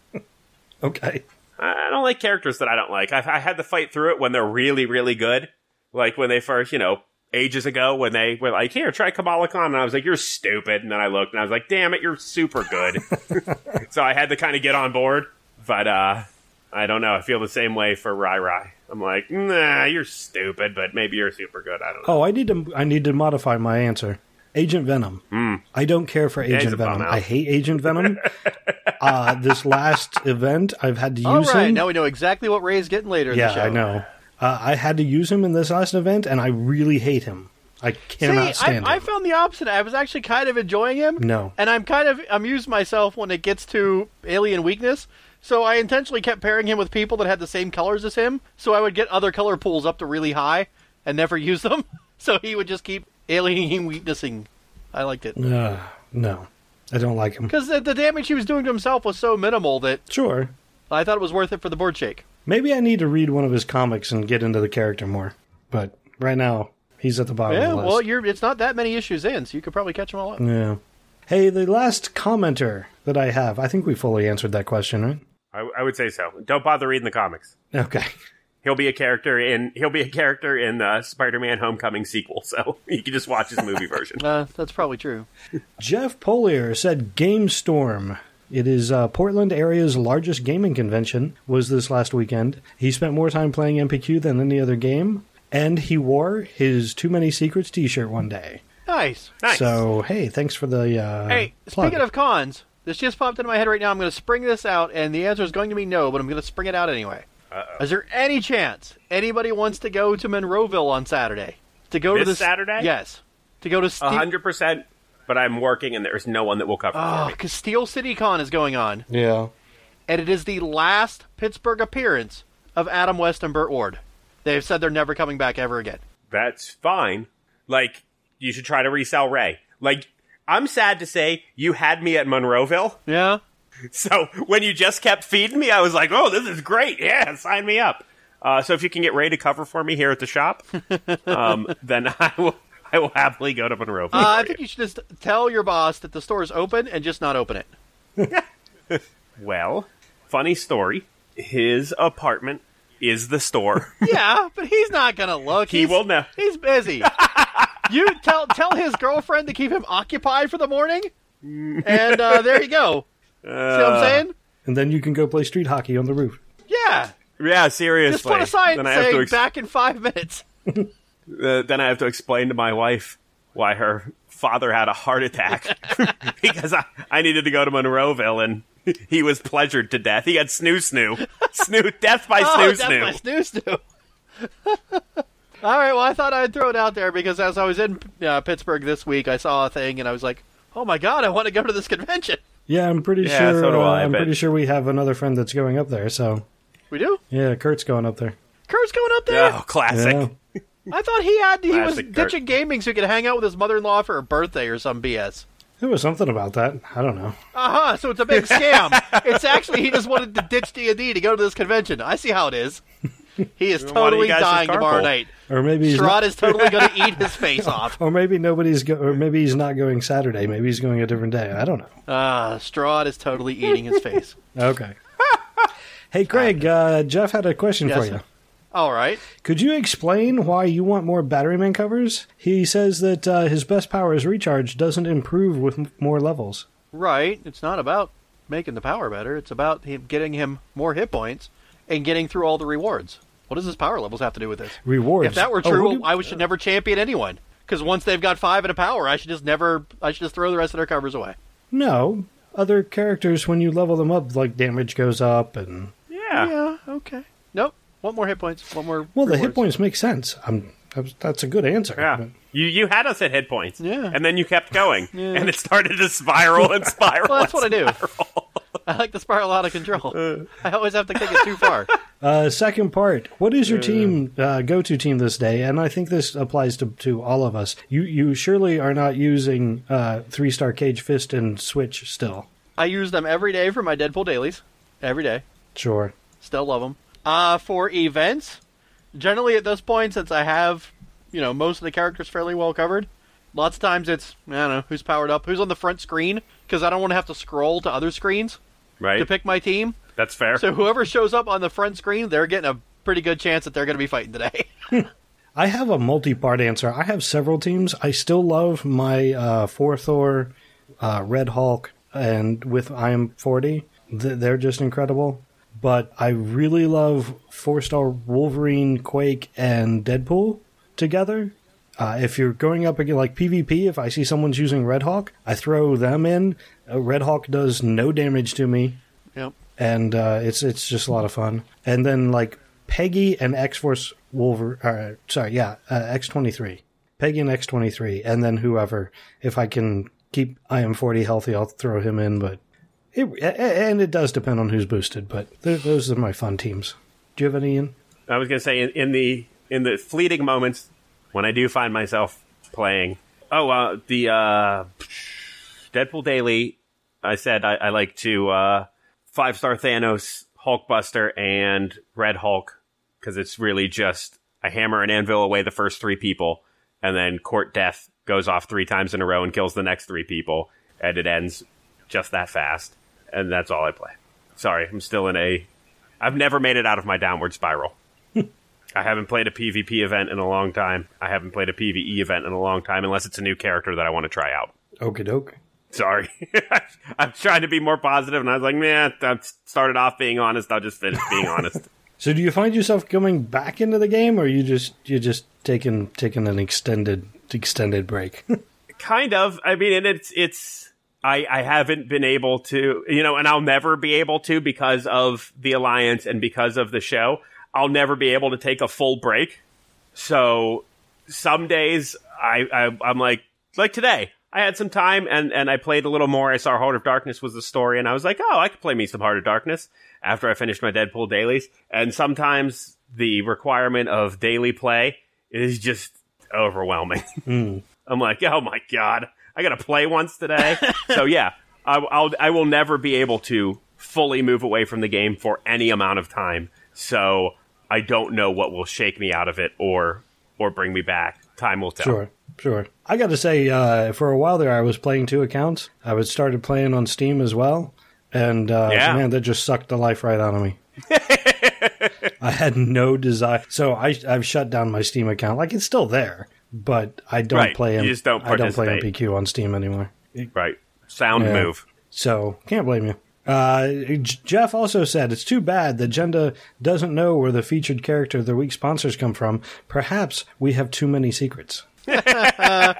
Okay. I I don't like characters that I don't like. I've, I had to fight through it when they're really, really good. Like when they first, you know, ages ago when they were like, here, try Kamala Khan. And I was like, you're stupid. And then I looked and I was like, damn it, you're super good. So I had to kind of get on board. But uh, I don't know. I feel the same way for Rai Rai. I'm like, nah, you're stupid, but maybe you're super good. I don't know. Oh, I need to. I need to modify my answer. Agent Venom. Mm. I don't care for he's Agent a bum Venom. out. I hate Agent Venom. uh, this last event, I've had to use All right, him. now we know exactly what Ray's getting later in yeah, the show. I know. Uh, I had to use him in this last event, and I really hate him. I cannot See, stand I, I him. found the opposite. I was actually kind of enjoying him. No. And I'm kind of amused myself when it gets to alien weakness. So I intentionally kept pairing him with people that had the same colors as him. So I would get other color pools up to really high and never use them. So he would just keep alien weaknessing. I liked it. Uh, no, I don't like him. Because the, the damage he was doing to himself was so minimal that Sure. I thought it was worth it for the board shake. Maybe I need to read one of his comics and get into the character more. But right now, he's at the bottom Yeah, of the list. well, you're, it's not that many issues in, so you could probably catch them all up. Yeah. Hey, the last commenter that I have, I think we fully answered that question, right? I, I would say so. Don't bother reading the comics. Okay. He'll be a character in he'll be a character in the Spider-Man Homecoming sequel, so you can just watch his movie version. Uh, that's probably true. Jeff Polier said GameStorm. It is uh, Portland area's largest gaming convention, was this last weekend. He spent more time playing M P Q than any other game, and he wore his Too Many Secrets t-shirt one day. Nice. Nice. So, hey, thanks for the uh, Hey, plug. speaking of cons, this just popped into my head right now. I'm going to spring this out, and the answer is going to be no, but I'm going to spring it out anyway. Uh-oh. Is there any chance anybody wants to go to Monroeville on Saturday? To go This to the Saturday? Yes. To go to Ste- A hundred percent. but I'm working and there's no one that will cover Oh, for me. because Steel City Con is going on. Yeah. And it is the last Pittsburgh appearance of Adam West and Burt Ward. They've said they're never coming back ever again. That's fine. Like, you should try to resell Ray. Like, I'm sad to say you had me at Monroeville. Yeah? So when you just kept feeding me, I was like, oh, this is great. Yeah, sign me up. Uh, so if you can get Ray to cover for me here at the shop, um, then I will I will happily go to Monroeville. Uh, I think you should just tell your boss that the store is open and just not open it. Well, funny story. His apartment is the store. Yeah, but he's not going to look. He he's, will know. He's busy. You tell tell his girlfriend to keep him occupied for the morning, and uh, there you go. Uh, See what I'm saying? And then you can go play street hockey on the roof. Yeah. Yeah, seriously. Just put a sign Then I have saying to ex- back in five minutes. Uh, then I have to explain to my wife why her father had a heart attack because I, I needed to go to Monroeville and he was pleasured to death. He had snoo snoo. Snoo, death by Oh, snoo that's snoo. my snooze do. All right, well, I thought I'd throw it out there because as I was in uh, Pittsburgh this week, I saw a thing and I was like, oh my god, I want to go to this convention. Yeah, I'm pretty Yeah, sure. so do uh, I, I'm but- pretty sure we have another friend that's going up there. So We do? yeah, Kurt's going up there. Kurt's going up there? Oh, classic. Yeah. I thought he had he was Classic Kurt. ditching gaming so he could hang out with his mother-in-law for her birthday or some B S. There was something about that. I don't know. Uh-huh, so it's a big scam. It's actually he just wanted to ditch D and D to go to this convention. I see how it is. He is Why don't totally you guys just dying tomorrow carpool? night. Or maybe he's Strahd not, is totally going to eat his face off. or maybe nobody's go, or maybe he's not going Saturday. Maybe he's going a different day. I don't know. Ah, Strahd is totally eating his face. Okay. Hey, Craig. Uh, Jeff had a question Yes. for you. All right. Could you explain why you want more Batteryman covers? He says that uh, his best powers recharge doesn't improve with m- more levels. Right. It's not about making the power better. It's about him getting him more hit points and getting through all the rewards. What does his power levels have to do with this? Rewards. If that were Oh, true, what do- I should never champion anyone. Because once they've got five in a power, I should just never. I should just throw the rest of their covers away. No. Other characters, when you level them up, like damage goes up and... Yeah. Yeah. Okay. Nope. One more hit points. One more. Well, the hit rewards. points make sense. I'm, that's- that's a good answer. Yeah. You you had us at hit points. Yeah. And then you kept going. Yeah. And it started to spiral and spiral. Well, that's what I and do. spiral. I like to spiral out of control. I always have to kick it too far. Uh, second part. What is your team uh, go-to team this day? And I think this applies to, to all of us. You you surely are not using uh, three-star Cage Fist and Switch still. I use them every day for my Deadpool dailies. Every day. Sure. Still love them. Uh, for events, generally at this point, since I have, you know, most of the characters fairly well covered, lots of times it's, I don't know, who's powered up, who's on the front screen, because I don't want to have to scroll to other screens Right. to pick my team. That's fair. So whoever shows up on the front screen, they're getting a pretty good chance that they're going to be fighting today. I have a multi-part answer. I have several teams. I still love my uh, four Thor, uh, Red Hulk, and with I M forty. Th- they're just incredible. But I really love four-star Wolverine, Quake, and Deadpool together. Uh, if you're going up against, like PvP, if I see someone's using Red Hawk, I throw them in. Uh, Red Hawk does no damage to me. Yep. And uh, it's it's just a lot of fun. And then like Peggy and X Force Wolver, uh, sorry, yeah, uh, X twenty-three, Peggy and X twenty-three, and then whoever. If I can keep I M forty healthy, I'll throw him in. But it and it does depend on who's boosted. But th- those are my fun teams. Do you have any, Ian? I was going to say in, in the in the fleeting moments when I do find myself playing. Oh, uh, the uh, Deadpool Daily. I said I, I like to uh, five star Thanos, Hulkbuster, and Red Hulk because it's really just I hammer and anvil away the first three people, and then Court Death goes off three times in a row and kills the next three people, and it ends just that fast. And that's all I play. Sorry, I'm still in a. I've never made it out of my downward spiral. I haven't played a PvP event in a long time. I haven't played a PvE event in a long time, unless it's a new character that I want to try out. Okie doke. Sorry. I'm trying to be more positive, and I was like, man, I started off being honest. I'll just finish being honest. So do you find yourself coming back into the game, or you just you just taking taking an extended extended break? Kind of. I mean, and it's it's. I I haven't been able to, you know, and I'll never be able to because of the Alliance and because of the show. I'll never be able to take a full break. So some days I, I I'm like like today. I had some time, and, and I played a little more. I saw Heart of Darkness was the story, and I was like, oh, I could play me some Heart of Darkness after I finished my Deadpool dailies. And sometimes the requirement of daily play is just overwhelming. Mm. I'm like, oh my god, I gotta play once today. So yeah, I, I'll, I will never be able to fully move away from the game for any amount of time. So I don't know what will shake me out of it or or bring me back. Time will tell. Sure, sure. I got to say, uh, for a while there, I was playing two accounts. I was started playing on Steam as well, and uh, yeah. man, that just sucked the life right out of me. I had no desire, so I, I've shut down my Steam account. Like, it's still there, but I don't right. play. M- you just don't I don't play participate. M P Q on Steam anymore. Right, sound yeah. move. So can't blame you. Uh, J- Jeff also said, it's too bad that Jenda doesn't know where the featured character of the week sponsors come from. Perhaps we have too many secrets. uh,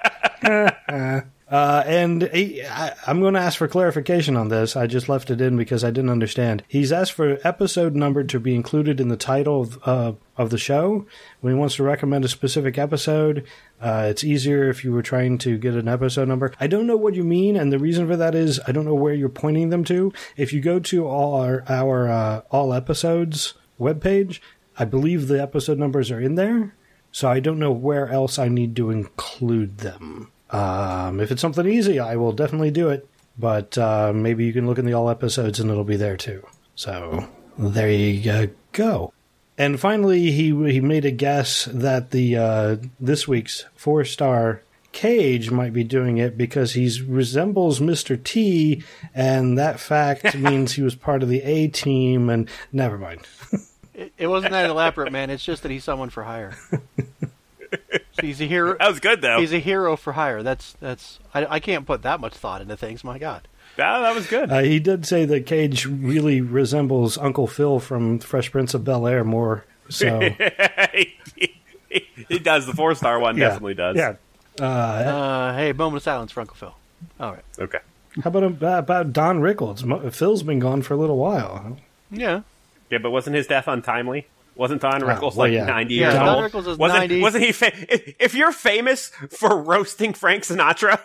and he, I, I'm going to ask for clarification on this. I just left it in because I didn't understand. He's asked for episode number to be included in the title of, uh, of the show. When he wants to recommend a specific episode, uh, it's easier if you were trying to get an episode number. I don't know what you mean, and the reason for that is I don't know where you're pointing them to. If you go to all our, our uh, all episodes webpage, I believe the episode numbers are in there. So I don't know where else I need to include them. Um, if it's something easy, I will definitely do it. But uh, maybe you can look in the all episodes and it'll be there too. So there you go. And finally, he he made a guess that the uh, this week's four star Cage might be doing it because he resembles Mister T, and that fact means he was part of the A team. And never mind. It, it wasn't that elaborate, man. It's just that he's someone for hire. So he's a hero. That was good, though. He's a hero for hire. That's that's. I, I can't put that much thought into things. My God. No, that was good. Uh, he did say that Cage really resembles Uncle Phil from Fresh Prince of Bel-Air more. So he, he, he does. The four star one yeah, definitely does. Yeah. Uh, uh, hey, moment of silence for Uncle Phil. All right. Okay. How about about Don Rickles? Phil's been gone for a little while. Yeah. Yeah, but wasn't his death untimely? Wasn't Don Rickles oh, well, like yeah. ninety yeah, years Don old? Rickles is wasn't, ninety. Wasn't he? Fa- if, if you're famous for roasting Frank Sinatra,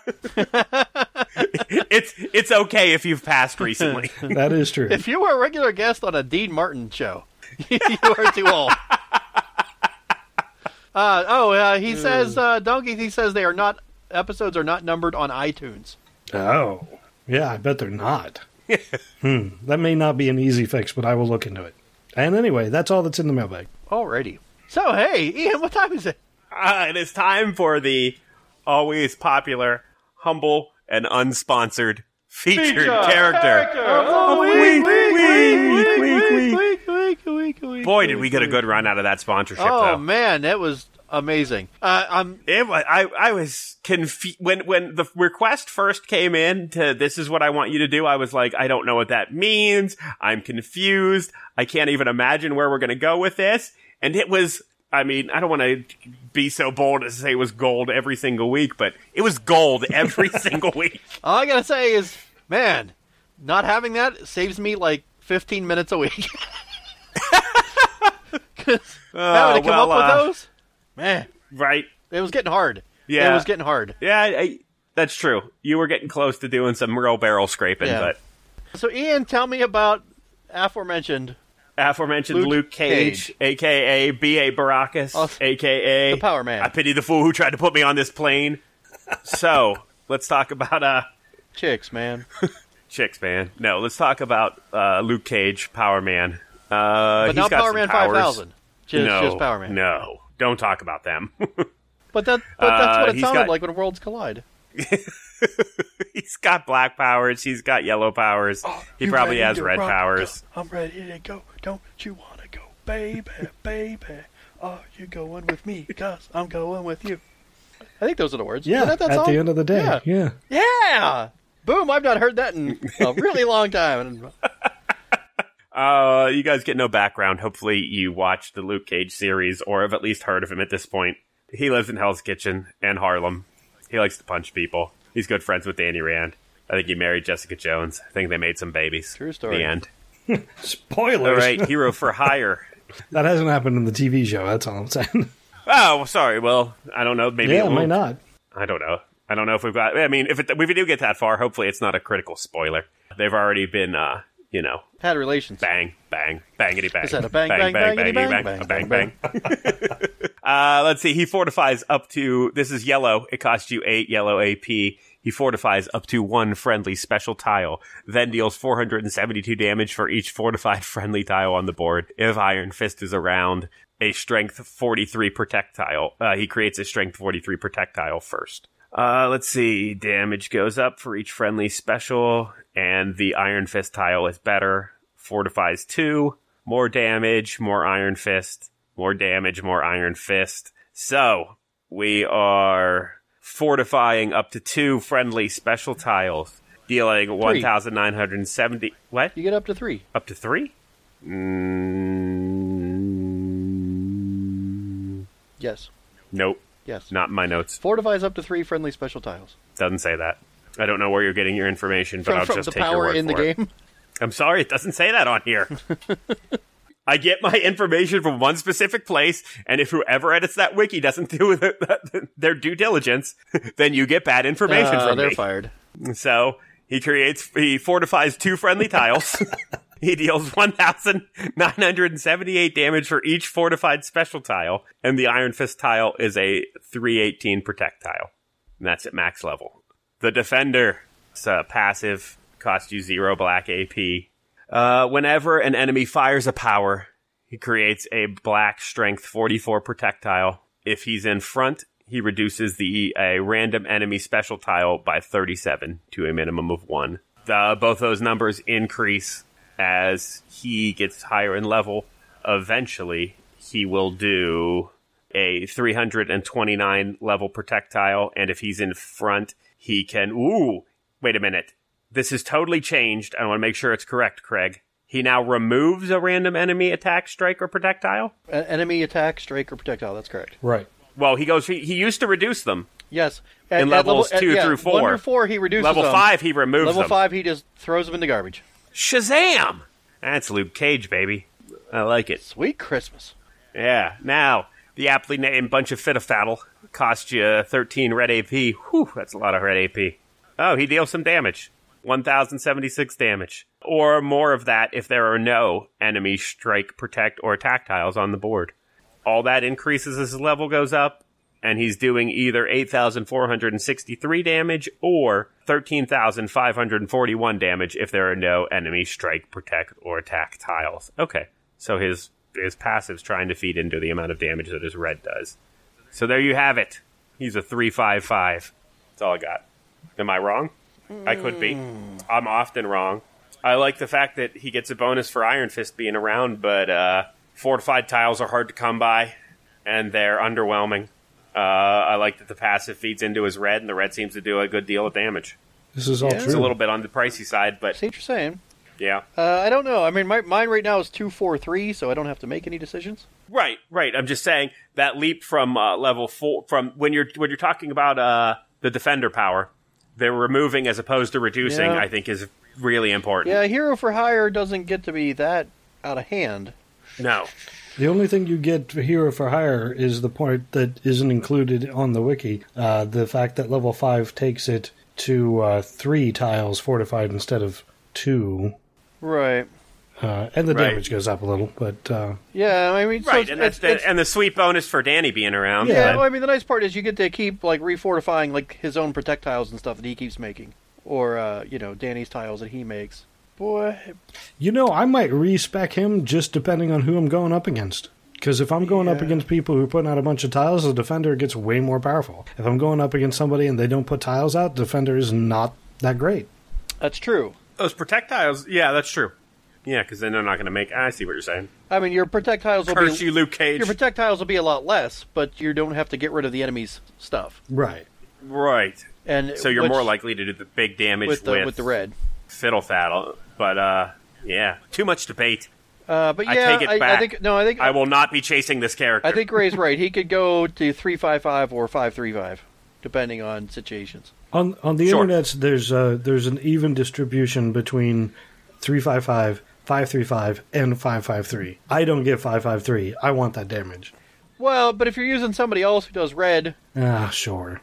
it's it's okay if you've passed recently. That is true. If you were a regular guest on a Dean Martin show, you are too old. Uh, oh, uh, he says, uh, Donkey, he says they are not, episodes are not numbered on iTunes. Oh. Yeah, I bet they're not. hmm. That may not be an easy fix, but I will look into it. And anyway, that's all that's in the mailbag. Alrighty. So, hey, Ian, what time is it? Uh, it is time for the always popular, humble, and unsponsored featured Feature character. character of the week, week, week, week, week, week, week. Boy, did we get a good run out of that sponsorship, Oh, though. man, that was amazing. Uh, I'm, It was, I, I was confused when, when the request first came in to this is what I want you to do. I was like, I don't know what that means. I'm confused. I can't even imagine where we're going to go with this. And it was, I mean, I don't want to be so bold as to say it was gold every single week, but it was gold every single week. all I gotta say is, man, not having that saves me like fifteen minutes a week. Having to come well, up with uh, those, man, Right. it was getting hard. Yeah. It was getting hard. Yeah, I, I, that's true. You were getting close to doing some real barrel scraping, Yeah. but So, Ian, tell me about aforementioned aforementioned Luke Luke, Cage, Cage. a k a. B A. Baracus, Oh, a k a. the Power Man. I pity the fool who tried to put me on this plane. So, let's talk about uh, chicks, man. chicks, man. No, let's talk about uh, Luke Cage, Power Man. Uh, But he's not got Power some Man powers. five thousand. Just, no, just Power Man. No, don't talk about them. But, that, but that's Uh, what it he's sounded got- like when worlds collide. He's got black powers. He's got yellow powers. he You probably ready has to red rock? powers. I'm ready to go. Don't you want to go, baby, baby? Are you going with me? Because I'm going with you. I think those are the words. Yeah, Isn't that that at song? the end of the day. Yeah. Yeah. Yeah! Boom, I've not heard that in a really long time. Uh, you guys get no background. Hopefully you watched the Luke Cage series or have at least heard of him at this point. He lives in Hell's Kitchen and Harlem. He likes to punch people. He's good friends with Danny Rand. I think he married Jessica Jones. I think they made some babies. True story. The end. Spoilers. All right, Hero for Hire. That hasn't happened in the T V show. That's all I'm saying. Oh, sorry. Well, I don't know. Maybe yeah, it it might won't. not. I don't know. I don't know if we've got. I mean, if, it, if we do get that far, hopefully it's not a critical spoiler. They've already been, uh, you know, Had relations. bang, bang, bangity bang. Is that a bang, bang, bang, bangity bangity bang, a bang, bang, bang. uh, let's see. He fortifies up to. This is yellow. It costs you eight yellow A P. He fortifies up to one friendly special tile, then deals four hundred seventy-two damage for each fortified friendly tile on the board. If Iron Fist is around, a strength forty-three protect tile. Uh, he creates a strength forty-three protect tile first. Uh, let's see. Damage goes up for each friendly special, and the Iron Fist tile is better. Fortifies two. More damage, more Iron Fist. More damage, more Iron Fist. So, we are fortifying up to two friendly special tiles, dealing one thousand nine hundred seventy. What? You get up to three. Up to three? Mm, Yes. nope. Yes. Not in my notes. Fortifies up to three friendly special tiles. Doesn't say that. I don't know where you're getting your information, but From, I'll from just the take your power word in the for it. game. I'm sorry, it doesn't say that on here. I get my information from one specific place, and if whoever edits that wiki doesn't do the, their due diligence, then you get bad information Uh, from they're me. fired. So he creates, he fortifies two friendly tiles. He deals one thousand nine hundred seventy-eight damage for each fortified special tile, and the Iron Fist tile is a three eighteen protect tile. And that's at max level. The Defender, it's a passive, costs you zero black A P. Uh, whenever an enemy fires a power, he creates a black strength forty-four protect tile. If he's in front, he reduces the a random enemy special tile by thirty-seven to a minimum of one. The, both those numbers increase as he gets higher in level. Eventually, he will do a three hundred twenty-nine level protect tile, and if he's in front, he can... Ooh, wait a minute. This is totally changed. I want to make sure it's correct, Craig. He now removes a random enemy attack, strike, or projectile? A- enemy attack, strike, or projectile. That's correct. Right. Well, he goes. He, he used to reduce them. Yes. In At, levels at level, two at, yeah, through four. One through four, he reduces Level them. five, he removes Level them. five, he just throws them in the garbage. Shazam! That's Luke Cage, baby. I like it. Sweet Christmas. Yeah. Now, the aptly named Bunch of Fitafattle cost you thirteen red A P. Whew, that's a lot of red A P. Oh, he deals some damage. one thousand seventy-six damage. Or more of that if there are no enemy strike, protect, or attack tiles on the board. All that increases as his level goes up, and he's doing either eight thousand four hundred sixty-three damage or thirteen thousand five hundred forty-one damage if there are no enemy strike, protect, or attack tiles. Okay, so his his passive's trying to feed into the amount of damage that his red does. So there you have it. He's a three five five. That's all I got. Am I wrong? I could be. I'm often wrong. I like the fact that he gets a bonus for Iron Fist being around, but uh, fortified tiles are hard to come by, and they're underwhelming. Uh, I like that the passive feeds into his red, and the red seems to do a good deal of damage. This is all Yeah. true. It's a little bit on the pricey side, but See what you're saying. yeah. Uh, I don't know. I mean, my, mine right now is two four three, so I don't have to make any decisions. Right, right. I'm just saying that leap from uh, level four, from when you're when you're talking about uh, the defender power, they're removing as opposed to reducing. Yeah. I think is really important. Yeah, Hero for Hire doesn't get to be that out of hand. No. The only thing you get for Hero for Hire is the part that isn't included on the wiki. Uh, the fact that level five takes it to uh, three tiles fortified instead of two. Right. Uh, and the Right. damage goes up a little, but... Uh, Yeah, I mean, so Right, it's- and that's it's- the, it's- and the sweet bonus for Danny being around. Yeah, but- well, I mean, the nice part is you get to keep, like, refortifying, like, his own projectiles and stuff that he keeps making. Or, uh, you know, Danny's tiles that he makes. Boy. you know, I might respec him just depending on who I'm going up against. Because if I'm going up Yeah. against people who are putting out a bunch of tiles, the defender gets way more powerful. If I'm going up against somebody and they don't put tiles out, the defender is not that great. That's true. Those projectiles, yeah, that's true. Yeah, because then they're not going to make... I see what you're saying. I mean, your projectiles will Curse be... you, Luke Cage. Your projectiles will be a lot less, but you don't have to get rid of the enemy's stuff. Right. Right. And So you're which- more likely to do the big damage with with, the, with the red. Fiddle Faddle. But, uh, yeah. Too much debate. Uh, but I yeah, take it I, I back. think no, I think I will not be chasing this character. I think Ray's right. He could go to three five five or five three five, depending on situations. On on the Sure. internet, there's uh, there's an even distribution between three five five, five three five, and five five three. I don't get five five three. I want that damage. Well, but if you're using somebody else who does red, Ah, sure.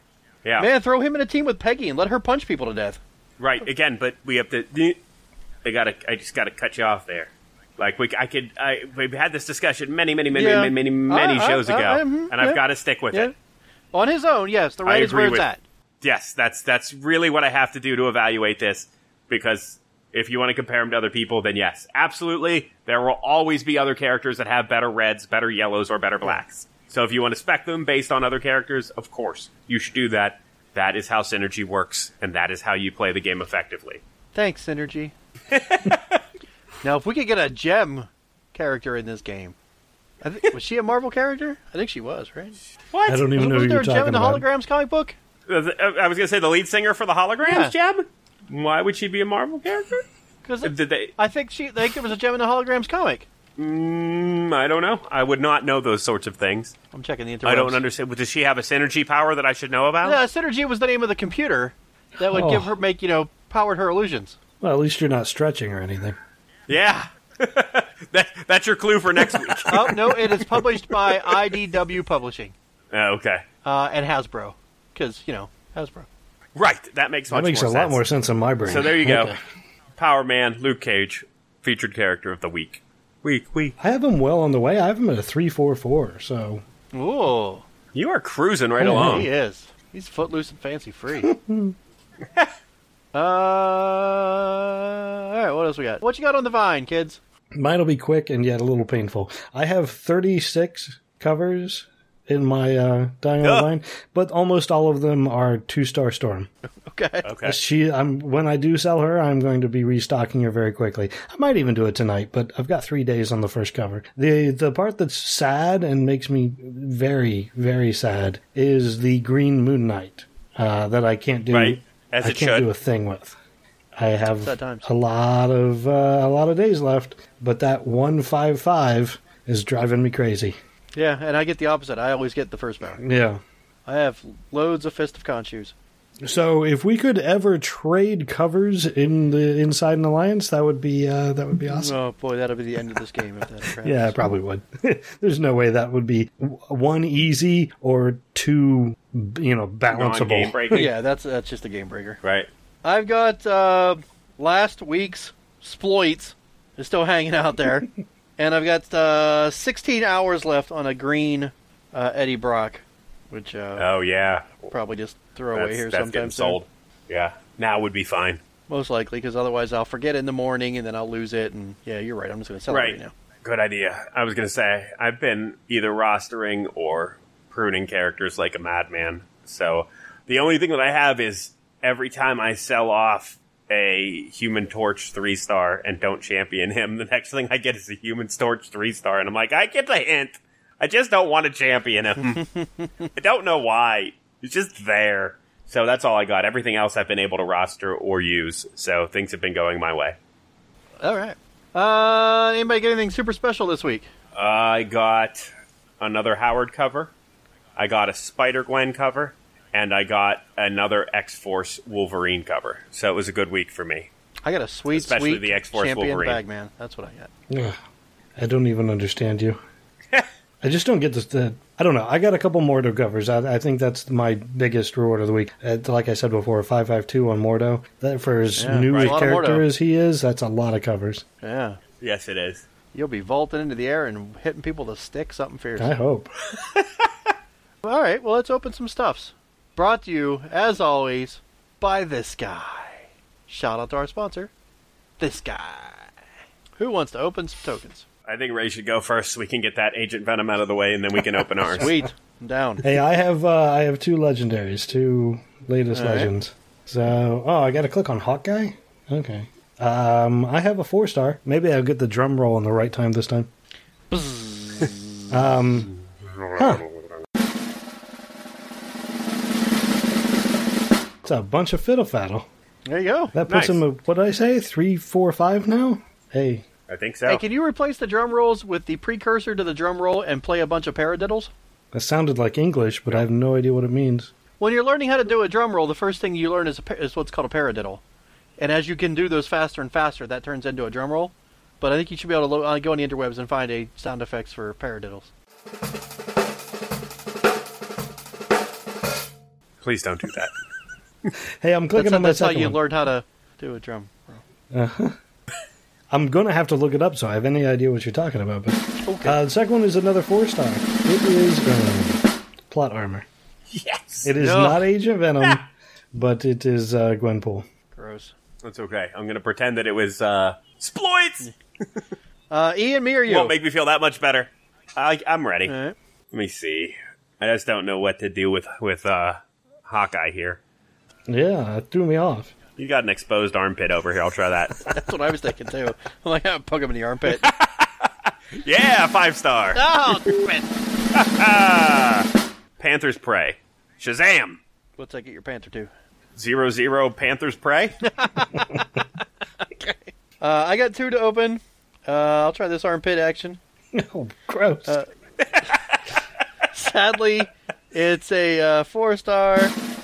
Yeah. Man, throw him in a team with Peggy and let her punch people to death. Right. Again, but we have to. I gotta. I just gotta cut you off there. Like we, I could. I we've had this discussion many, many, many, Yeah. many, many, many I- I- shows I- ago, I- mhm, and I've yeah. got to stick with Yeah. it. On his own, yes, the I right is agree where it's with- at. Yes, that's that's really what I have to do to evaluate this. Because if you want to compare him to other people, then yes, absolutely, there will always be other characters that have better reds, better yellows, or better blacks. So if you want to spec them based on other characters, of course, you should do that. That is how Synergy works, and that is how you play the game effectively. Thanks, Synergy. Now, if we could get a gem character in this game, I think, was she a Marvel character? I think she was, right? What? I don't even know who Wasn't there you're a gem talking in the about. Holograms comic book? Uh, th- uh, I was going to say the lead singer for the Holograms, Yeah. Jeb? Why would she be a Marvel character? Because Did they? I think she, I think there was a gem in the Holograms comic. Mm, I don't know. I would not know those sorts of things. I'm checking the interwebs. I don't understand. Does she have a synergy power that I should know about? Yeah, Synergy was the name of the computer that would Oh. give her, make, you know, powered her illusions. Well, at least you're not stretching or anything. Yeah. that, that's your clue for next week. Oh, no, it is published by I D W Publishing Oh, okay. uh, and Hasbro. Because, you know, Hasbro. Right. That makes much That makes more a sense. lot more sense in my brain. So there you go. Okay. Power Man, Luke Cage, featured character of the week. Week, week. I have him well on the way. I have him at a three four four. So Ooh, You are cruising right Oh, along. he is. He's footloose and fancy free. uh, all right, what else we got? What you got on the vine, kids? mine will be quick and yet a little painful. I have thirty-six covers in my uh, Dying on the Ugh. Vine, but almost all of them are two star Storm. Okay. Okay. She, I'm when I do sell her, I'm going to be restocking her very quickly. I might even do it tonight, but I've got three days on the first cover. the The part that's sad and makes me very, very sad is the Green Moon Knight uh, that I can't do. Right. As I it can't should. do a thing with. I have Sad times. a lot of uh, a lot of days left, but that one five five is driving me crazy. Yeah, and I get the opposite. I always get the first power. Yeah. I have loads of Fist of Khonshu's. So if we could ever trade covers in the Inside an Alliance, that would be uh, that would be awesome. Oh boy, that'll be the end of this game if that happens. Yeah, I probably would. There's no way that would be w- one easy or two, you know, Non-game balanceable. breaking. Yeah, that's that's just a game breaker. Right. I've got uh, last week's Sploits is still hanging out there, and I've got uh, sixteen hours left on a green uh, Eddie Brock, which uh, Oh, yeah. I'll probably just throw That's, away here that's getting sometime soon. sold. Yeah. Now would be fine. Most likely, because otherwise I'll forget it in the morning and then I'll lose it. And yeah, you're right. I'm just going to sell it Right. right now. Good idea. I was going to say, I've been either rostering or pruning characters like a madman. So the only thing that I have is every time I sell off a Human Torch three star and don't champion him, the next thing I get is a Human Torch three star. And I'm like, I get the hint. I just don't want to champion him. I don't know why. He's just there. So that's all I got. Everything else I've been able to roster or use. So things have been going my way. All right. Uh, anybody get anything super special this week? I got another Howard cover. I got a Spider-Gwen cover. And I got another X-Force Wolverine cover. So it was a good week for me. I got a sweet, Especially sweet the X-Force champion Wolverine. Bagman. That's what I got. Ugh, I don't even understand you. I just don't get this. The, I don't know. I got a couple Mordo covers. I, I think that's my biggest reward of the week. Uh, like I said before, five five two on Mordo. That for as Yeah, new right. a A lot of character Mordo. as he is, that's a lot of covers. Yeah. Yes, it is. You'll be vaulting into the air and hitting people with a stick, something fierce. I hope. All right, well, let's open some stuffs. Brought to you, as always, by this guy. Shout out to our sponsor, this guy. Who wants to open some tokens? I think Ray should go first so we can get that Agent Venom out of the way, and then we can open ours. Sweet. I'm down. Hey, I have uh, I have two legendaries, two latest All right. legends. So, oh, I got to click on Hawkeye. Okay. Um, I have a four star. Maybe I'll get the drum roll in the right time this time. um, huh. It's a bunch of fiddle faddle. There you go. That puts Nice. him at, what did I say? Three, four, five now? Hey. I think so. Hey, can you replace the drum rolls with the precursor to the drum roll and play a bunch of paradiddles? That sounded like English, but I have no idea what it means. When you're learning how to do a drum roll, the first thing you learn is, a, par- is what's called a paradiddle. And as you can do those faster and faster, that turns into a drum roll. But I think you should be able to lo- uh, go on the interwebs and find a sound effects for paradiddles. Please don't do that. Hey, I'm clicking That's, on my that's how second you one. learn how to do a drum roll. I'm going to have to look it up so I have any idea what you're talking about. But Okay. uh, the second one is another four-star. It is um, plot armor. Yes. It is No. not Agent Venom, but it is uh, Gwenpool. Gross. That's okay. I'm going to pretend that it was uh, Sploits. Uh, Ian, me or you? Won't make me feel that much better. I, I'm ready. All right. Let me see. I just don't know what to do with, with uh, Hawkeye here. Yeah, it threw me off. You got an exposed armpit over here. I'll try that. That's what I was thinking, too. I'm like, I'll poke him in the armpit. Yeah, five star. Oh, man. Ah, Panther's Prey. Shazam. What's that get your panther to? Zero zero Panther's Prey. Okay. Uh, I got two to open. Uh, I'll try this armpit action. Oh, gross. Uh, Sadly, it's a uh, four star.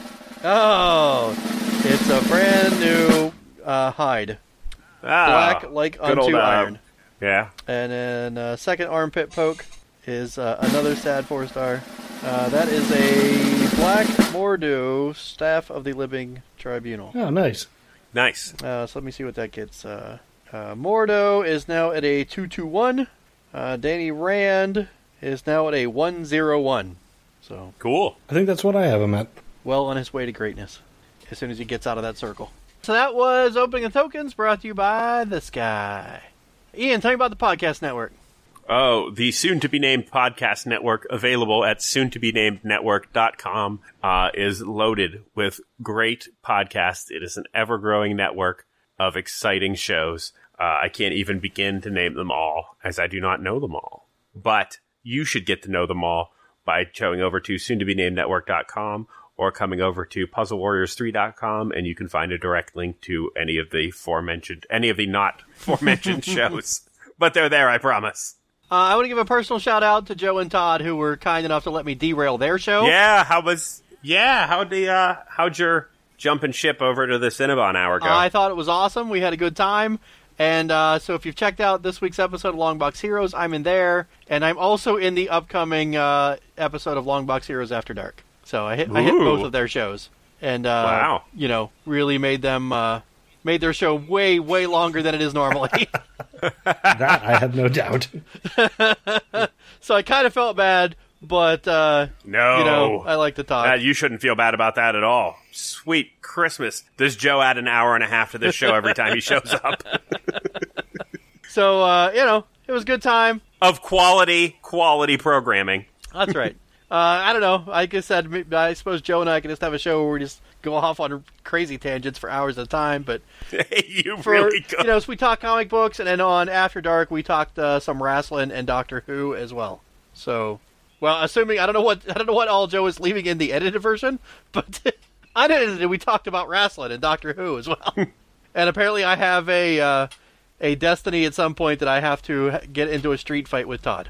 Oh, it's a brand new uh, hide. Ah, Black like good unto old, uh, iron. Yeah. And then uh, second armpit poke is uh, another sad four star. Uh, that is a Black Mordo, Staff of the Living Tribunal. Oh, nice. Nice. Uh, so let me see what that gets. Uh, uh, Mordo is now at a two two one. Uh, Danny Rand is now at a one zero one. So, Cool. I think that's what I have him at. well on his way to greatness as soon as he gets out of that circle. So that was Opening of Tokens, brought to you by The Sky. Ian, tell me about the podcast network. Oh, the soon-to-be-named podcast network, available at soon to be named network dot com, uh, is loaded with great podcasts. It is an ever-growing network of exciting shows. Uh, I can't even begin to name them all, as I do not know them all. But you should get to know them all by going over to soon to be named network dot com or coming over to puzzle warriors three dot com, and you can find a direct link to any of the aforementioned, any of the not aforementioned shows. But they're there, I promise. Uh, I want to give a personal shout out to Joe and Todd, who were kind enough to let me derail their show. Yeah, how was? Yeah, how'd the uh, how'd your jumping ship over to the Cinnabon hour go? Uh, I thought it was awesome. We had a good time. And uh, so if you've checked out this week's episode of Longbox Heroes, I'm in there. And I'm also in the upcoming uh, episode of Longbox Heroes After Dark. So I hit, I hit Ooh. both of their shows. And, uh, Wow. you know, really made them, uh, made their show way, way longer than it is normally. That I have no doubt. So I kind of felt bad, but, uh, no, you know, I like to talk. Uh, you shouldn't feel bad about that at all. Sweet Christmas! Does Joe add an hour and a half to this show every time he shows up? So, uh, you know, it was a good time. Of quality, quality programming. That's right. Uh, I don't know. I guess I'd, I suppose Joe and I could just have a show where we just go off on crazy tangents for hours at a time. But you for really could. you know, so we talk comic books, and then on After Dark we talked uh, some wrestling and Doctor Who as well. So, well, assuming I don't know what I don't know what all Joe is leaving in the edited version, but unedited we talked about wrestling and Doctor Who as well. And apparently I have a uh, a destiny at some point that I have to get into a street fight with Todd.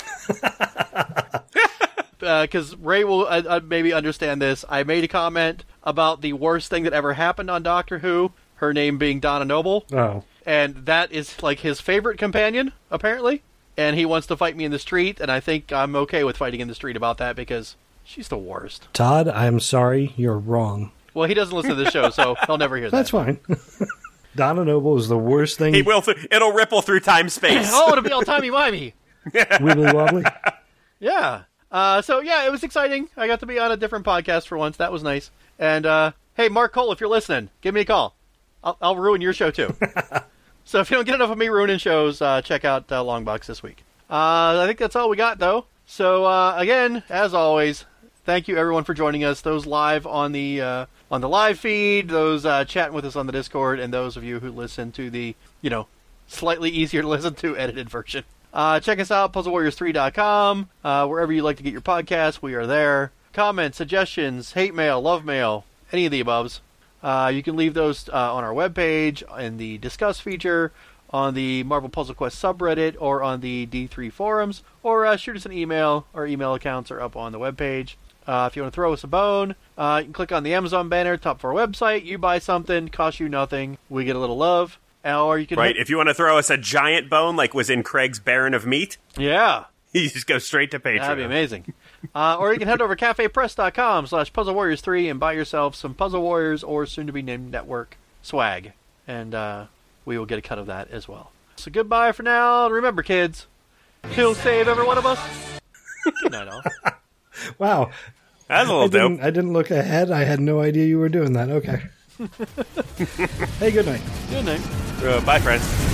Because uh, Ray will uh, uh, maybe understand this. I made a comment about the worst thing that ever happened on Doctor Who, her name being Donna Noble, Oh. and that is like his favorite companion, apparently. And he wants to fight me in the street, and I think I'm okay with fighting in the street about that because she's the worst. Todd, I'm sorry. You're wrong. Well, he doesn't listen to the show, so he'll never hear that. That's fine. Donna Noble is the worst thing. He will. Th- it'll ripple through time space. Oh, it'll be all timey-wimey. Wibbly wobbly. Yeah. Uh, so, yeah, it was exciting. I got to be on a different podcast for once. That was nice. And, uh, hey, Mark Cole, if you're listening, give me a call. I'll, I'll ruin your show, too. So if you don't get enough of me ruining shows, uh, check out uh, Longbox this week. Uh, I think that's all we got, though. So, uh, again, as always, thank you, everyone, for joining us. Those live on the uh, on the live feed, those uh, chatting with us on the Discord, and those of you who listen to the, you know, slightly easier to listen to edited version. Uh, check us out, puzzle warriors three dot com. Uh, wherever you like to get your podcasts, we are there. Comments, suggestions, hate mail, love mail, any of the above. Uh, you can leave those uh, on our webpage, in the Discuss feature, on the Marvel Puzzle Quest subreddit, or on the D three forums, or uh, shoot us an email. Our email accounts are up on the webpage. Uh, if you want to throw us a bone, uh, you can click on the Amazon banner, top of our website. You buy something, costs you nothing. We get a little love. Or you can Right. hit- If you want to throw us a giant bone, like was in Craig's Baron of Meat, yeah. You just go straight to Patreon. That'd be amazing. Uh, or you can head over to cafepress.com slash Puzzle Warriors 3 and buy yourself some Puzzle Warriors or soon-to-be-named Network swag. And uh, we will get a cut of that as well. So goodbye for now. Remember, kids, he'll save every one of us. Good night, all. Wow. That's a little I didn't, dope. I didn't look ahead. I had no idea you were doing that. Okay. Hey, good night. Good night. Uh, bye, friends.